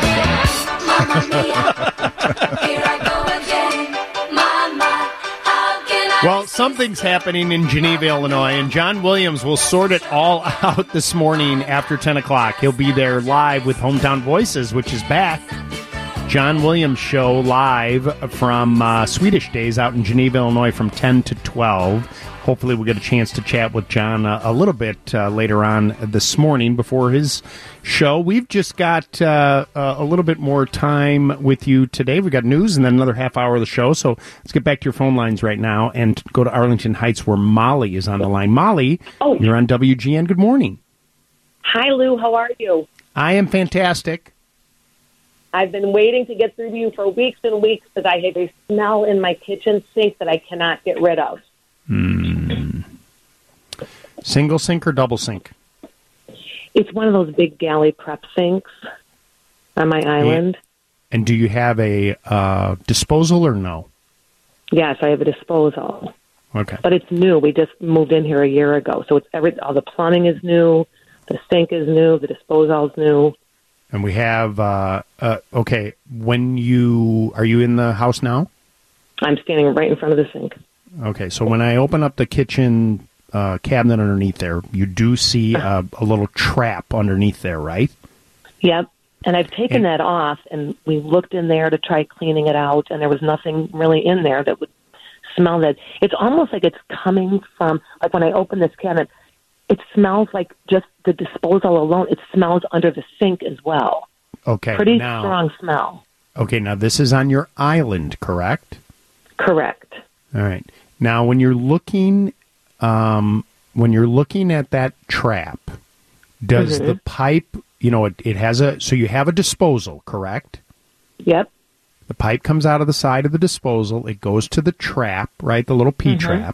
Well, something's happening in Geneva, Illinois, and John Williams will sort it all out this morning after 10 o'clock. He'll be there live with Hometown Voices, which is back. John Williams Show live from Swedish Days out in Geneva, Illinois from 10 to 12. Hopefully we'll get a chance to chat with John a little bit later on this morning before his show. We've just got a little bit more time with you today. We've got news and then another half hour of the show. So let's get back to your phone lines right now and go to Arlington Heights where Molly is on the line. Molly, you're on WGN. Good morning. Hi, Lou. How are you? I am fantastic. I've been waiting to get through to you for weeks and weeks because I have a smell in my kitchen sink that I cannot get rid of. Single sink or double sink? It's one of those big galley prep sinks on my island. And do you have a disposal or no? Yes, I have a disposal. Okay. But it's new. We just moved in here a year ago. So it's all the plumbing is new, the sink is new, the disposal is new. And we have, okay, are you in the house now? I'm standing right in front of the sink. Okay, so when I open up the kitchen cabinet underneath there, you do see a little trap underneath there, right? Yep. And I've taken that off, and we looked in there to try cleaning it out, and there was nothing really in there that would smell that. It's almost like it's coming from, like when I open this cabinet, it smells like just the disposal alone. It smells under the sink as well. Okay. Pretty strong smell. Okay, now this is on your island, correct? Correct. All right. Now, when you're looking at that trap, does the pipe, it has so you have a disposal, correct? Yep. The pipe comes out of the side of the disposal. It goes to the trap, right? The little P-trap.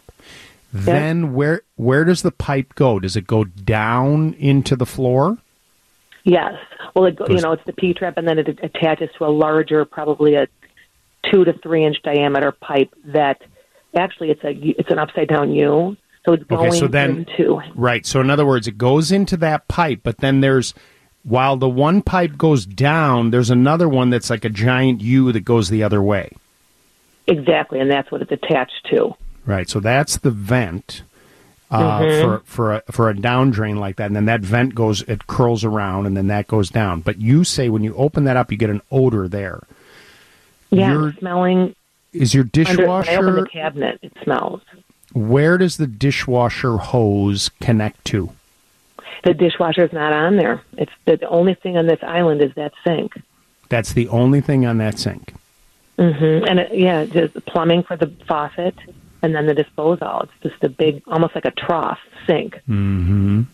Then where does the pipe go? Does it go down into the floor? Yes. Well, it's the P-trap, and then it attaches to a larger, probably a 2 to 3 inch diameter pipe that actually it's an upside down U. So it's going into. Right. So in other words, it goes into that pipe, but then while the one pipe goes down, there's another one that's like a giant U that goes the other way. Exactly, and that's what it's attached to. Right. So that's the vent. For a down drain like that, and then that vent it curls around, and then that goes down. But you say when you open that up, you get an odor there. Yeah, smelling. Is your dishwasher? When I open the cabinet, it smells. Where does the dishwasher hose connect to? The dishwasher is not on there. It's the only thing on this island is that sink. That's the only thing on that sink. And just plumbing for the faucet. And then the disposal. It's just a big, almost like a trough sink. But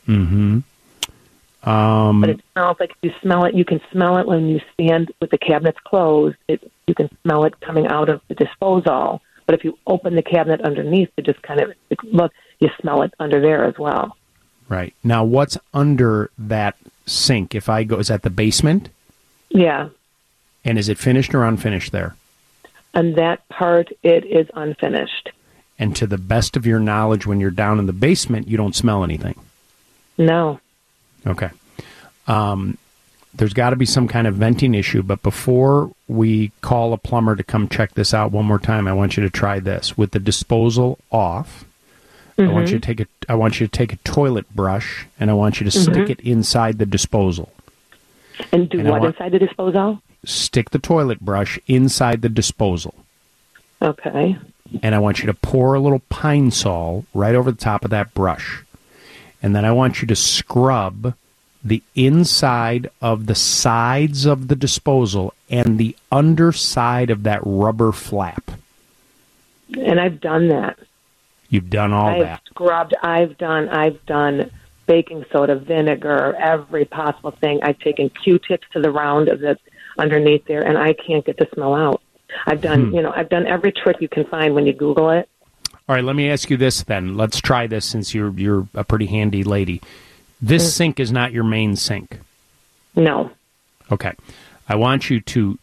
it smells like you smell it. You can smell it when you stand with the cabinets closed. You can smell it coming out of the disposal. But if you open the cabinet underneath, it just kind of you smell it under there as well. Right. Now, what's under that sink? If I go, is that the basement? Yeah. And is it finished or unfinished there? And that part, it is unfinished. And to the best of your knowledge, when you're down in the basement, you don't smell anything? No. Okay. There's got to be some kind of venting issue, but before we call a plumber to come check this out one more time, I want you to try this. With the disposal off, I want you to take a toilet brush, and I want you to stick it inside the disposal. And what inside the disposal? Stick the toilet brush inside the disposal. Okay. And I want you to pour a little Pine Sol right over the top of that brush. And then I want you to scrub the inside of the sides of the disposal and the underside of that rubber flap. And I've done that. You've done all that. I've scrubbed. I've done baking soda, vinegar, every possible thing. I've taken Q-tips to the round of the underneath there, and I can't get the smell out. I've done, I've done every trick you can find when you Google it. All right, let me ask you this then. Let's try this since you're a pretty handy lady. This sink is not your main sink. No. Okay. I want you to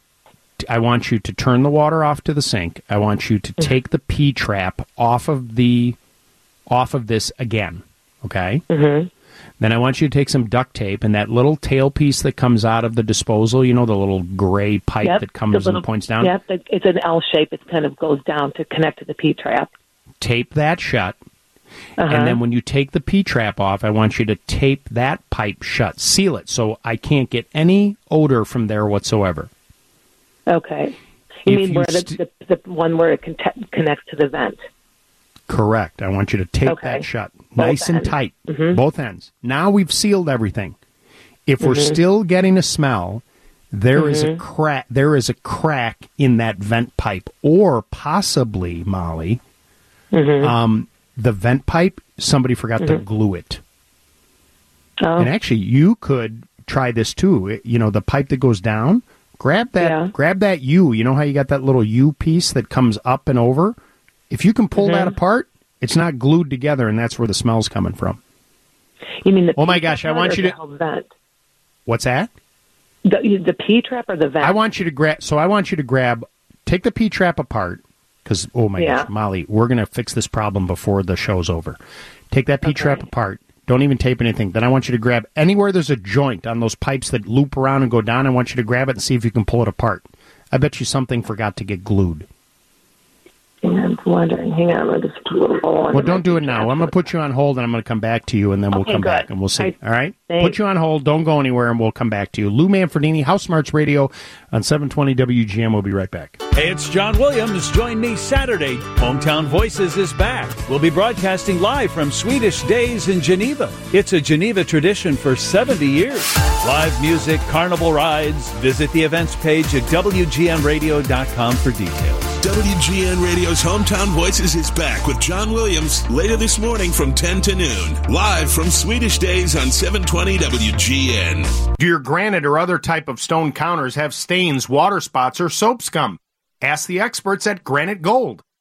turn the water off to the sink. I want you to take the P-trap off of this again. Okay? Then I want you to take some duct tape and that little tailpiece that comes out of the disposal, the little gray pipe that comes and points down. Yep, it's an L shape. It kind of goes down to connect to the P-trap. Tape that shut. And then when you take the P-trap off, I want you to tape that pipe shut. Seal it so I can't get any odor from there whatsoever. Okay. You mean where the one where it connects to the vent? Correct. I want you to tape that shut. Nice and tight. Both ends. Now we've sealed everything. If we're still getting a smell, there is a crack. There is a crack in that vent pipe, or possibly, Molly, the vent pipe. Somebody forgot to glue it. And actually, you could try this too. The pipe that goes down. Grab that. Grab that U. You know how you got that little U piece that comes up and over. If you can pull that apart, it's not glued together, and that's where the smell's coming from. You mean the oh my gosh! I want you to. Vent? What's that? The P-trap or the vent? I want you to grab. So I want you to grab. Take the P-trap apart, because oh my gosh, Molly, we're gonna fix this problem before the show's over. Take that P-trap apart. Don't even tape anything. Then I want you to grab anywhere there's a joint on those pipes that loop around and go down. I want you to grab it and see if you can pull it apart. I bet you something forgot to get glued. I'm wondering. Hang on, I'm just well, don't do it now. I'm going to put you on hold, and I'm going to come back to you, and then we'll come back, and we'll see. All right? Thanks. Put you on hold. Don't go anywhere, and we'll come back to you. Lou Manfredini, House Smarts Radio on 720 WGN. We'll be right back. Hey, it's John Williams. Join me Saturday. Hometown Voices is back. We'll be broadcasting live from Swedish Days in Geneva. It's a Geneva tradition for 70 years. Live music, carnival rides. Visit the events page at WGNradio.com for details. WGN Radio's Hometown Voices is back with John Williams later this morning from 10 to noon. Live from Swedish Days on 720 WGN. Do your granite or other type of stone counters have stains, water spots, or soap scum? Ask the experts at Granite Gold.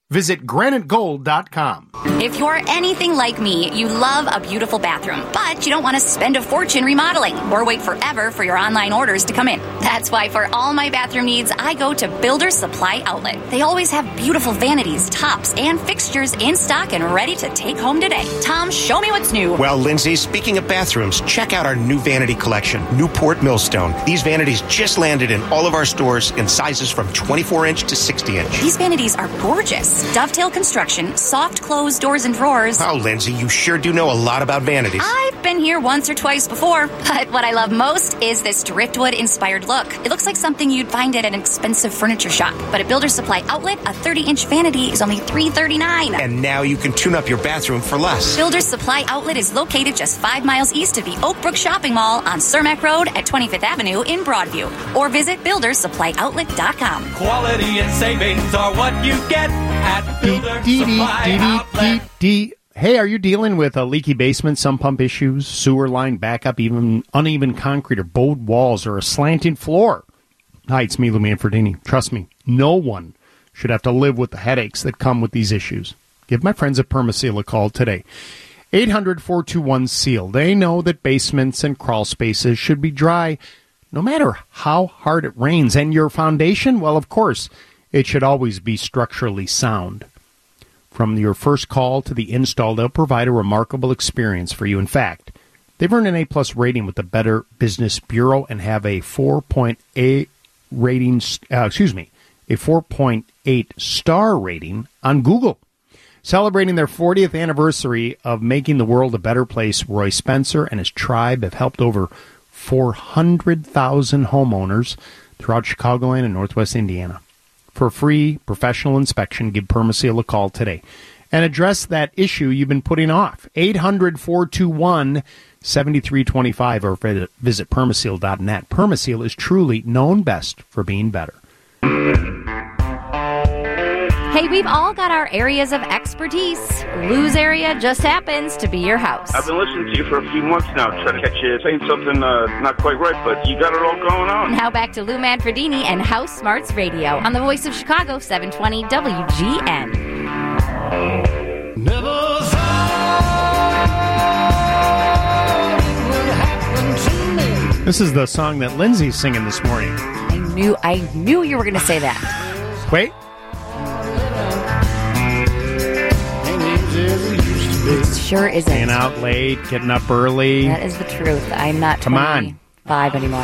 Visit granitegold.com. If you're anything like me, you love a beautiful bathroom, but you don't want to spend a fortune remodeling or wait forever for your online orders to come in. That's why for all my bathroom needs, I go to Builder's Supply Outlet. They always have beautiful vanities, tops, and fixtures in stock and ready to take home today. Tom, show me what's new. Well, Lindsay, speaking of bathrooms, check out our new vanity collection, Newport Millstone. These vanities just landed in all of our stores in sizes from 24-inch to 60-inch. These vanities are gorgeous. Dovetail construction, soft closed doors and drawers. Oh, Lindsay, you sure do know a lot about vanities. I've been here once or twice before, but what I love most is this driftwood-inspired look. It looks like something you'd find at an expensive furniture shop, but at Builder's Supply Outlet, a 30-inch vanity is only $339. And now you can tune up your bathroom for less. Builder's Supply Outlet is located just 5 miles east of the Oak Brook Shopping Mall on Cermak Road at 25th Avenue in Broadview, or visit BuildersSupplyOutlet.com. Quality and savings are what you get at Builder's Supply Outlet. Hey, are you dealing with a leaky basement, sump pump issues, sewer line backup, even uneven concrete or bowed walls, or a slanting floor? Hi, it's me, Lou Manfredini. Trust me, no one should have to live with the headaches that come with these issues. Give my friends at Permaseal a call today. 800-421-SEAL. They know that basements and crawl spaces should be dry no matter how hard it rains. And your foundation, well, of course, it should always be structurally sound. From your first call to the install, they'll provide a remarkable experience for you. In fact, they've earned an A-plus rating with the Better Business Bureau and have a 4.8 rating, a 4.8 star rating on Google. Celebrating their 40th anniversary of making the world a better place, Roy Spencer and his tribe have helped over 400,000 homeowners throughout Chicagoland and Northwest Indiana. For a free professional inspection, give Permaseal a call today and address that issue you've been putting off. 800-421-7325 or visit Permaseal.net. Permaseal is truly known best for being better. Hey, we've all got our areas of expertise. Lou's area just happens to be your house. I've been listening to you for a few months now, trying to catch you saying something not quite right, but you got it all going on. Now back to Lou Manfredini and House Smarts Radio on the Voice of Chicago, 720 WGN. Never thought it would happen to me. This is the song that Lindsay's singing this morning. I knew you were going to say that. Wait. It sure isn't. Staying out late, getting up early. That is the truth. I'm not 25 anymore.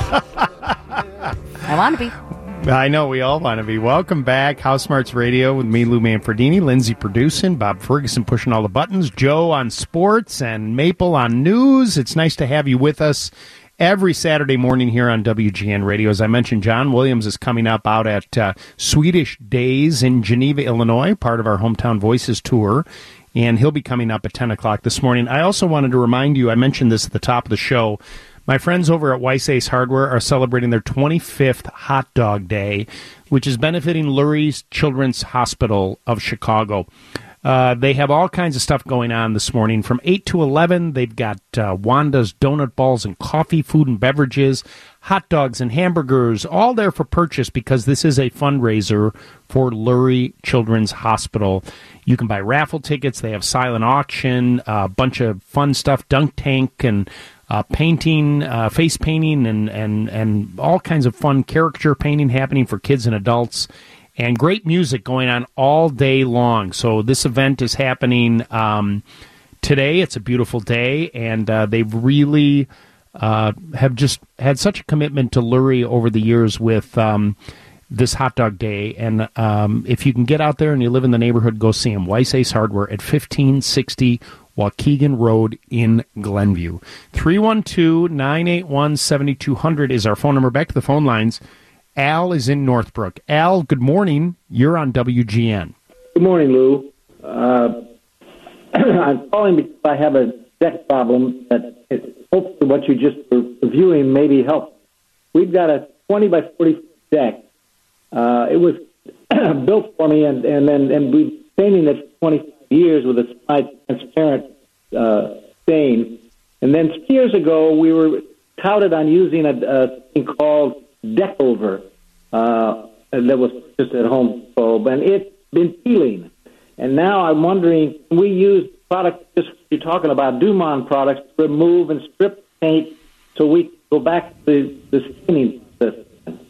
I want to be. I know we all want to be. Welcome back, House Smarts Radio with me, Lou Manfredini, Lindsay producing, Bob Ferguson pushing all the buttons, Joe on sports, and Maple on news. It's nice to have you with us every Saturday morning here on WGN Radio. As I mentioned, John Williams is coming up out at Swedish Days in Geneva, Illinois, part of our Hometown Voices tour, and he'll be coming up at 10 o'clock this morning. I also wanted to remind you, I mentioned this at the top of the show, my friends over at Weiss Ace Hardware are celebrating their 25th Hot Dog Day, which is benefiting Lurie Children's Hospital of Chicago. They have all kinds of stuff going on this morning. From 8 to 11, they've got Wanda's Donut Balls and coffee, food and beverages, hot dogs and hamburgers, all there for purchase because this is a fundraiser for Lurie Children's Hospital. You can buy raffle tickets. They have silent auction, a bunch of fun stuff, dunk tank and painting, face painting, and all kinds of fun caricature painting happening for kids and adults. And great music going on all day long. So this event is happening today. It's a beautiful day, and they've really have just had such a commitment to Lurie over the years with this Hot Dog Day. And if you can get out there and you live in the neighborhood, go see them. Weiss Ace Hardware at 1560 Waukegan Road in Glenview. 312-981-7200 is our phone number. Back to the phone lines. Al is in Northbrook. Al, good morning. You're on WGN. Good morning, Lou. I'm calling because I have a deck problem that hopefully what you just were reviewing maybe help. We've got a 20 by 40 deck. It was built for me, and we've been staining it for 25 years with a semi-transparent stain. And then 3 years ago, we were touted on using a thing called Deckover that was just at Home Depot, and it been peeling. And now I'm wondering, can we use products, just you're talking about, Dumont products, to remove and strip paint so we can go back to the staining process?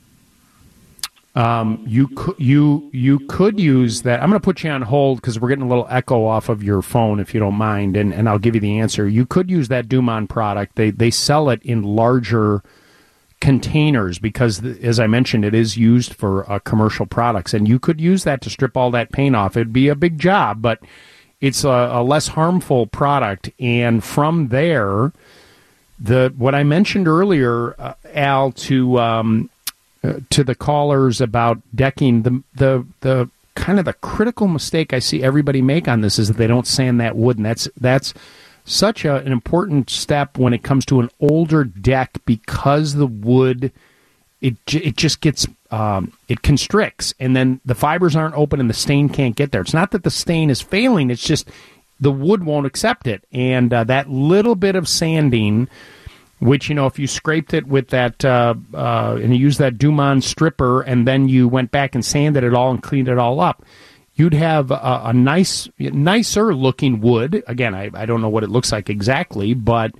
You could use that. I'm going to put you on hold because we're getting a little echo off of your phone, if you don't mind, and I'll give you the answer. You could use that Dumont product. They sell it in larger containers because, as I mentioned, it is used for commercial products, and you could use that to strip all that paint off. It'd be a big job, but it's a less harmful product. And from there, what I mentioned earlier, Al, to the callers about decking, the kind of the critical mistake I see everybody make on this is that they don't sand that wood, and that's such an important step when it comes to an older deck, because the wood, it just gets, it constricts, and then the fibers aren't open and the stain can't get there. It's not that the stain is failing, it's just the wood won't accept it. And that little bit of sanding, which, if you scraped it with that, and you used that Dumont stripper, and then you went back and sanded it all and cleaned it all up, you'd have a nicer looking wood. Again, I don't know what it looks like exactly, but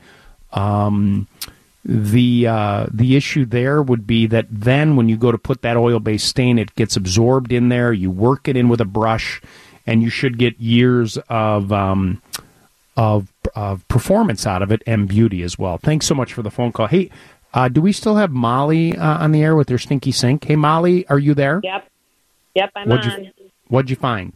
the issue there would be that then when you go to put that oil-based stain, it gets absorbed in there. You work it in with a brush, and you should get years of performance out of it and beauty as well. Thanks so much for the phone call. Hey, do we still have Molly on the air with her stinky sink? Hey, Molly, are you there? Yep, I'm on. What'd you find?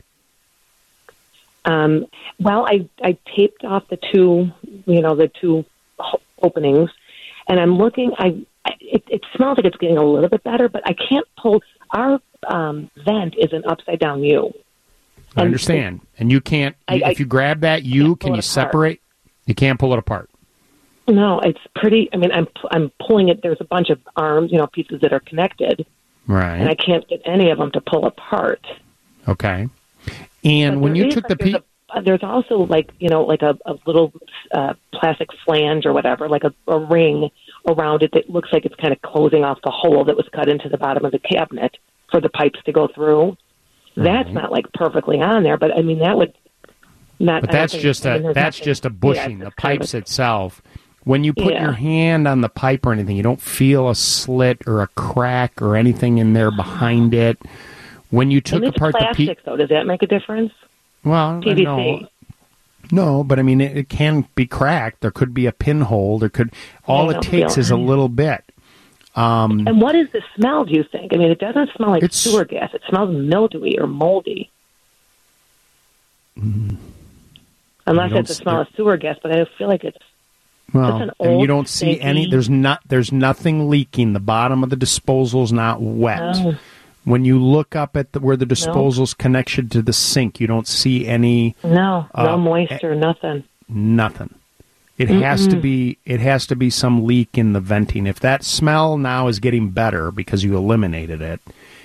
Well, I taped off the two openings, and I'm looking. It smells like it's getting a little bit better, but I can't pull. Our vent is an upside down U. I understand, and you can't. If you grab that U, can you separate? You can't pull it apart. No, it's pretty. I mean, I'm pulling it. There's a bunch of arms, pieces that are connected, right? And I can't get any of them to pull apart. Okay. And when you took the there's also like a little plastic flange or whatever, like a ring around it that looks like it's kind of closing off the hole that was cut into the bottom of the cabinet for the pipes to go through. That's not like perfectly on there, but I mean that would not. But that's just a bushing. The pipes itself. When you put your hand on the pipe or anything, you don't feel a slit or a crack or anything in there behind it. When you took apart plastic, the plastic, though, does that make a difference? Well, PVC. No, but I mean it can be cracked. There could be a pinhole. There could. All it takes is a little bit. And what is the smell, do you think? I mean, it doesn't smell like sewer gas. It smells mildewy or moldy. Unless it's the smell of sewer gas, but I feel like it's and you don't see any. There's nothing leaking. The bottom of the disposal's not wet. Oh. When you look up at where the disposal's connection to the sink, you don't see any. No moisture, nothing. Nothing. It has to be. It has to be some leak in the venting. If that smell now is getting better because you eliminated it,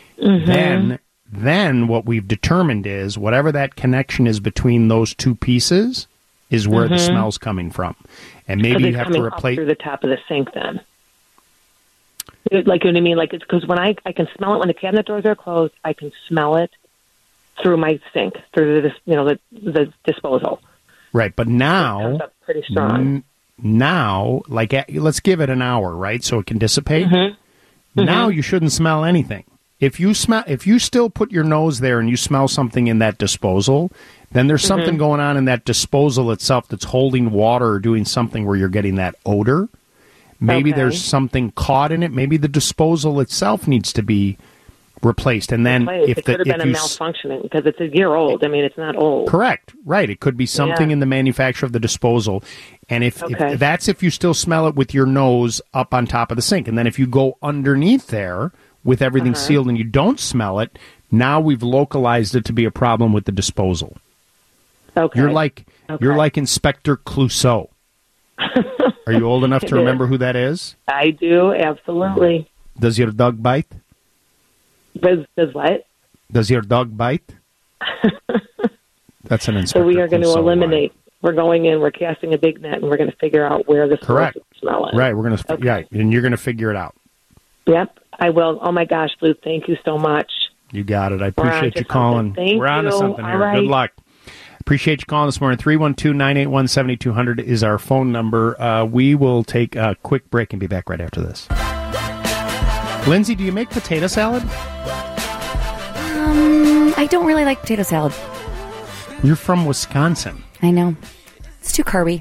then what we've determined is whatever that connection is between those two pieces is where the smell's coming from, and maybe you have to replace through the top of the sink. Then, like what I mean, like it's because when I can smell it when the cabinet doors are closed, I can smell it through my sink, through the disposal. Right, but now, pretty strong. Now, like let's give it an hour, right, so it can dissipate. Now you shouldn't smell anything. If you still put your nose there and you smell something in that disposal, then there's something going on in that disposal itself that's holding water or doing something where you're getting that odor. Maybe there's something caught in it. Maybe the disposal itself needs to be replaced. And then it could have been a malfunctioning because it's a year old. I mean, it's not old. Correct. Right. It could be something in the manufacture of the disposal. And if that's if you still smell it with your nose up on top of the sink. And then if you go underneath there with everything sealed and you don't smell it, now we've localized it to be a problem with the disposal. Okay. You're like Inspector Clouseau. Are you old enough to remember who that is? I do, absolutely. Does your dog bite? Does what? Does your dog bite? That's an Inspector. So we are going to Clouseau eliminate. Line. We're going in. We're casting a big net, and we're going to figure out where the smell is. Right. We're going to. Yeah, and you're going to figure it out. Yep, I will. Oh my gosh, Lou, thank you so much. You got it. I appreciate you calling. Thank We're on to you. something here. All right. Good luck. Appreciate you calling this morning. 312-981-7200 is our phone number. We will take a quick break and be back right after this. Lindsay, do you make potato salad? I don't really like potato salad. You're from Wisconsin. I know. It's too carby.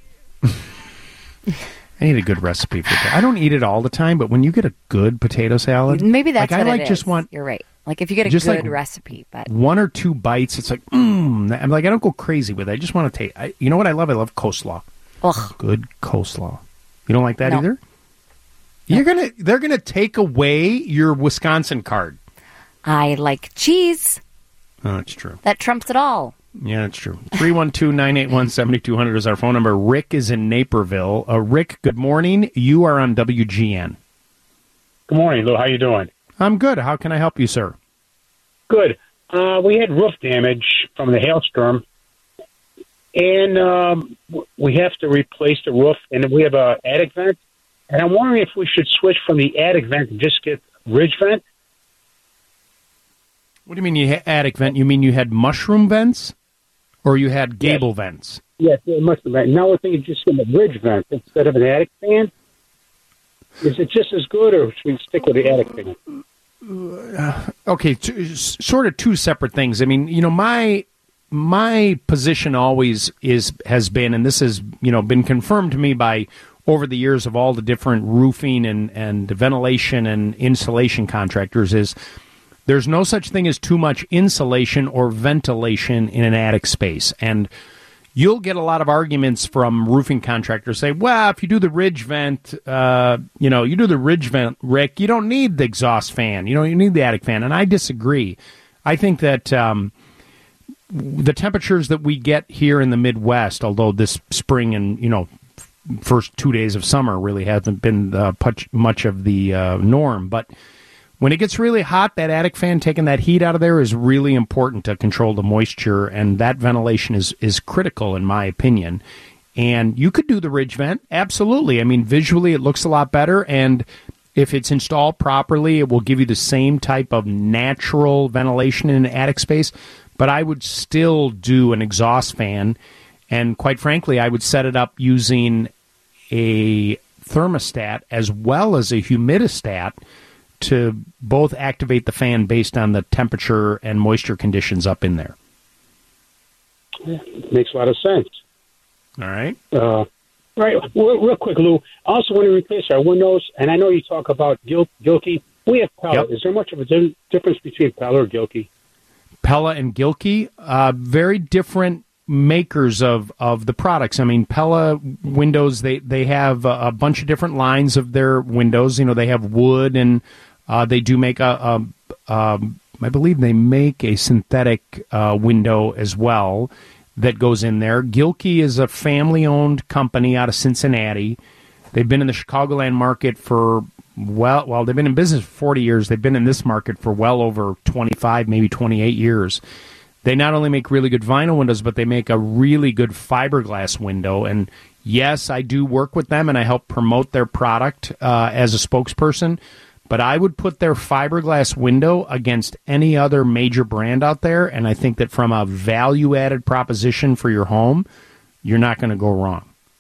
I need a good recipe for that. I don't eat it all the time, but when you get a good potato salad, Maybe that's like, what I like it just is. want You're right. Like if you get a just good like recipe, but one or two bites, it's like, I'm like, I don't go crazy with it. I just want to taste. You know what I love? I love coleslaw. Ugh. Good coleslaw. You don't like that No. either? They're gonna take away your Wisconsin card. I like cheese. Oh, it's true. That trumps it all. Yeah, it's true. 312-981-7200 is our phone number. Rick is in Naperville. Rick, good morning. You are on WGN. Good morning, Lou. How you doing? I'm good. How can I help you, sir? Good. We had roof damage from the hailstorm, and we have to replace the roof, and we have an attic vent. And I'm wondering if we should switch from the attic vent and just get ridge vent. What do you mean you had attic vent? You mean you had mushroom vents? Or you had gable vents? Yes, it must have been. Now we're thinking just get a ridge vent instead of an attic fan. Is it just as good, or should we stick with the attic fan? Okay, sort of two separate things. I mean, you know, my position always has been, and this has, you know, been confirmed to me by over the years of all the different roofing and ventilation and insulation contractors, is there's no such thing as too much insulation or ventilation in an attic space. And you'll get a lot of arguments from roofing contractors say, well, if you do the ridge vent, you do the ridge vent, Rick, you don't need the exhaust fan. You need the attic fan. And I disagree. I think that the temperatures that we get here in the Midwest, although this spring and, first 2 days of summer really hasn't been much of the norm, but when it gets really hot, that attic fan taking that heat out of there is really important to control the moisture, and that ventilation is critical in my opinion. And you could do the ridge vent, absolutely. I mean, visually it looks a lot better, and if it's installed properly, it will give you the same type of natural ventilation in an attic space, but I would still do an exhaust fan, and quite frankly, I would set it up using a thermostat as well as a humidistat to both activate the fan based on the temperature and moisture conditions up in there. Yeah, makes a lot of sense. All right. Right. Real quick, Lou. I also want to replace our windows, and I know you talk about Gilkey. We have Pella. Yep. Is there much of a difference between Pella or Gilkey? Pella and Gilkey, very different makers of the products. I mean, Pella windows, they have a bunch of different lines of their windows. They have wood, and they do make I believe they make a synthetic window as well that goes in there. Gilkey is a family-owned company out of Cincinnati. They've been in the Chicagoland market for, well, they've been in business for 40 years. They've been in this market for well over 25, maybe 28 years. They not only make really good vinyl windows, but they make a really good fiberglass window. And yes, I do work with them, and I help promote their product as a spokesperson. But I would put their fiberglass window against any other major brand out there, and I think that from a value-added proposition for your home, you're not going to go wrong.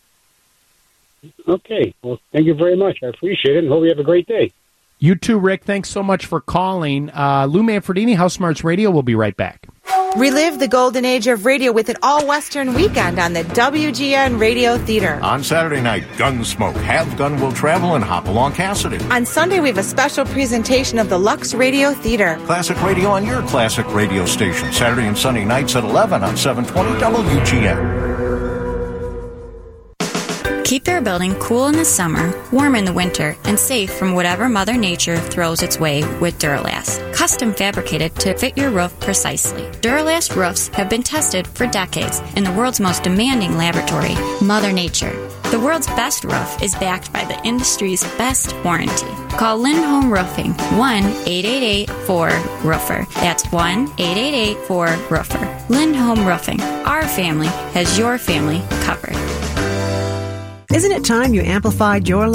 Okay. Well, thank you very much. I appreciate it, and hope you have a great day. You too, Rick. Thanks so much for calling. Lou Manfredini, House Smarts Radio. We'll be right back. Relive the golden age of radio with an all-Western weekend on the WGN Radio Theater. On Saturday night, Gunsmoke, Have Gun Will Travel, and Hopalong Cassidy. On Sunday, we have a special presentation of the Lux Radio Theater. Classic radio on your classic radio station. Saturday and Sunday nights at 11 on 720 WGN. Keep their building cool in the summer, warm in the winter, and safe from whatever Mother Nature throws its way with Duralast. Custom fabricated to fit your roof precisely. Duralast roofs have been tested for decades in the world's most demanding laboratory, Mother Nature. The world's best roof is backed by the industry's best warranty. Call Lindholm Roofing, 1-888-4-ROOFER. That's 1-888-4-ROOFER. Lindholm Roofing. Our family has your family covered. Isn't it time you amplified your life?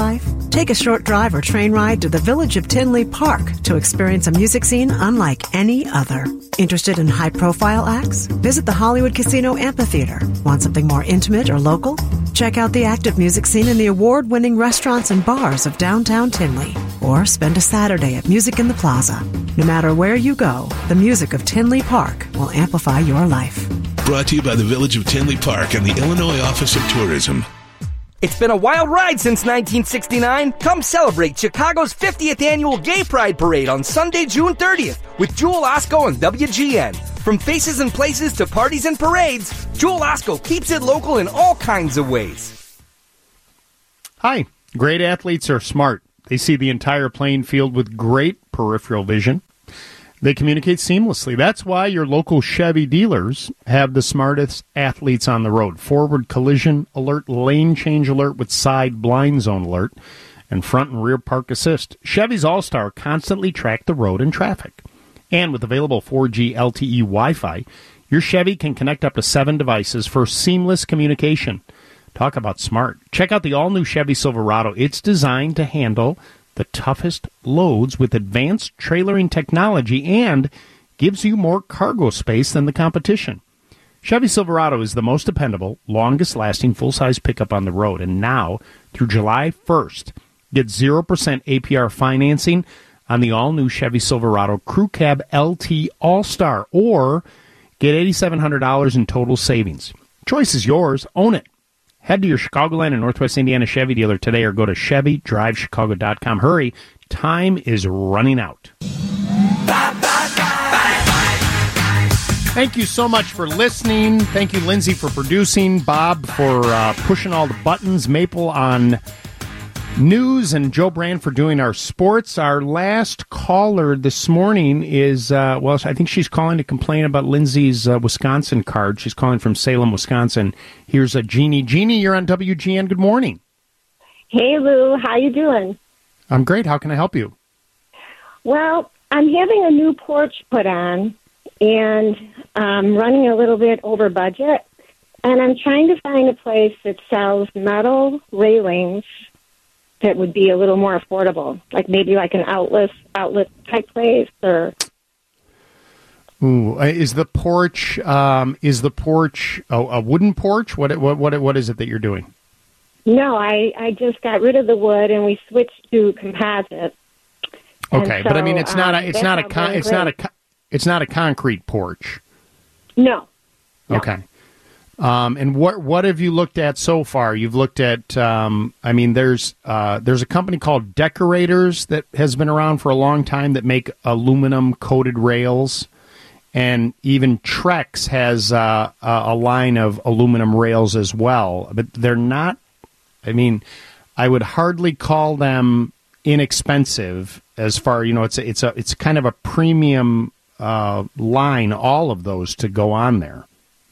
Take a short drive or train ride to the village of Tinley Park to experience a music scene unlike any other. Interested in high-profile acts? Visit the Hollywood Casino Amphitheater. Want something more intimate or local? Check out the active music scene in the award-winning restaurants and bars of downtown Tinley. Or spend a Saturday at Music in the Plaza. No matter where you go, the music of Tinley Park will amplify your life. Brought to you by the Village of Tinley Park and the Illinois Office of Tourism. It's been a wild ride since 1969. Come celebrate Chicago's 50th annual Gay Pride Parade on Sunday, June 30th with Jewel Osco and WGN. From faces and places to parties and parades, Jewel Osco keeps it local in all kinds of ways. Hi. Great athletes are smart. They see the entire playing field with great peripheral vision. They communicate seamlessly. That's why your local Chevy dealers have the smartest athletes on the road. Forward collision alert, lane change alert with side blind zone alert, and front and rear park assist. Chevy's All-Star constantly track the road and traffic. And with available 4G LTE Wi-Fi, your Chevy can connect up to 7 devices for seamless communication. Talk about smart. Check out the all-new Chevy Silverado. It's designed to handle the toughest loads with advanced trailering technology and gives you more cargo space than the competition. Chevy Silverado is the most dependable, longest-lasting full-size pickup on the road. And now, through July 1st, get 0% APR financing on the all-new Chevy Silverado Crew Cab LT All-Star, or get $8,700 in total savings. Choice is yours. Own it. Head to your Chicagoland and Northwest Indiana Chevy dealer today or go to ChevyDriveChicago.com. Hurry, time is running out. Thank you so much for listening. Thank you, Lindsay, for producing, Bob for pushing all the buttons, Maple on news, and Joe Brand for doing our sports. Our last caller this morning is, I think she's calling to complain about Lindsay's Wisconsin card. She's calling from Salem, Wisconsin. Here's a Jeannie. Jeannie, you're on WGN. Good morning. Hey, Lou. How you doing? I'm great. How can I help you? Well, I'm having a new porch put on, and I'm running a little bit over budget, and I'm trying to find a place that sells metal railings that would be a little more affordable, like maybe like an outlet type place, or. Ooh, is the porch a wooden porch? What is it that you're doing? No, I just got rid of the wood and we switched to composite. Okay, but I mean it's not a concrete porch. No. Okay. And what have you looked at so far? You've looked at, there's a company called Decorators that has been around for a long time that make aluminum-coated rails, and even Trex has a line of aluminum rails as well. But they're not, I would hardly call them inexpensive as far, it's kind of a premium line, all of those to go on there.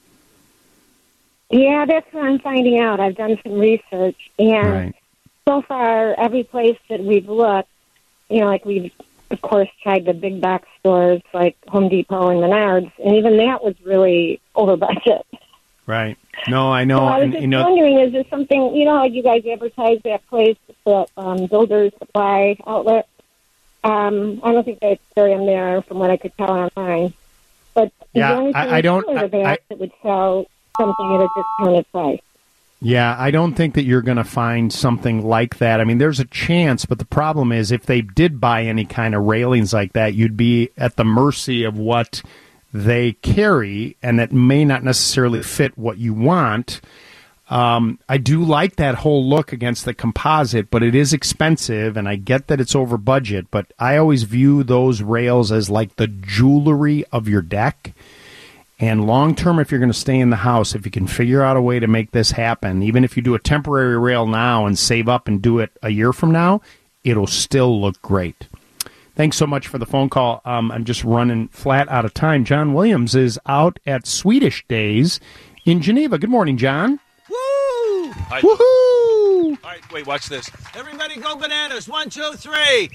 Yeah, that's what I'm finding out. I've done some research, and so far, every place that we've looked, we've, of course, tried the big box stores like Home Depot and Menards, and even that was really over budget. Right. No, I know. So I was just wondering, is there something, how you guys advertise that place, the Builders Supply Outlet? I don't think they carry them there from what I could tell online. But is there anything that would sell something at a discounted price? Yeah, I don't think that you're going to find something like that. There's a chance, but the problem is if they did buy any kind of railings like that, you'd be at the mercy of what they carry, and that may not necessarily fit what you want. I do like that whole look against the composite, but it is expensive, and I get that it's over budget, but I always view those rails as like the jewelry of your deck. And long-term, if you're going to stay in the house, if you can figure out a way to make this happen, even if you do a temporary rail now and save up and do it a year from now, it'll still look great. Thanks so much for the phone call. I'm just running flat out of time. John Williams is out at Swedish Days in Geneva. Good morning, John. Woo! Woohoo! All right, wait, watch this. Everybody go bananas. 1, 2, 3.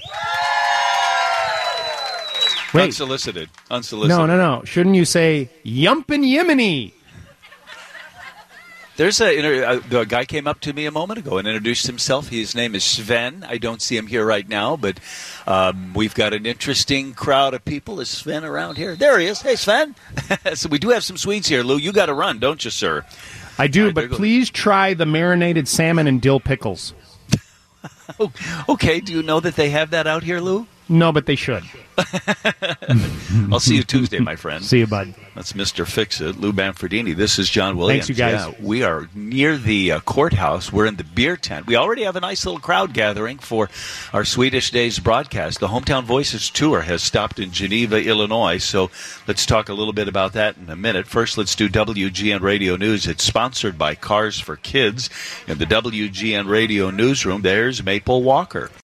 Wait. Unsolicited. No. Shouldn't you say Yumpin' Yemeni? There's the guy came up to me a moment ago and introduced himself. His name is Sven. I don't see him here right now, but we've got an interesting crowd of people. Is Sven around here? There he is. Hey, Sven. So we do have some Swedes here, Lou. You got to run, don't you, sir? I do, but please try the marinated salmon and dill pickles. Okay, do you know that they have that out here, Lou? No, but they should. I'll see you Tuesday, my friend. See you, bud. That's Mr. Fix-It, Lou Manfredini. This is John Williams. Thanks, you guys. Yeah, we are near the courthouse. We're in the beer tent. We already have a nice little crowd gathering for our Swedish Days broadcast. The Hometown Voices Tour has stopped in Geneva, Illinois, so let's talk a little bit about that in a minute. First, let's do WGN Radio News. It's sponsored by Cars for Kids. In the WGN Radio Newsroom, there's Maple Walker.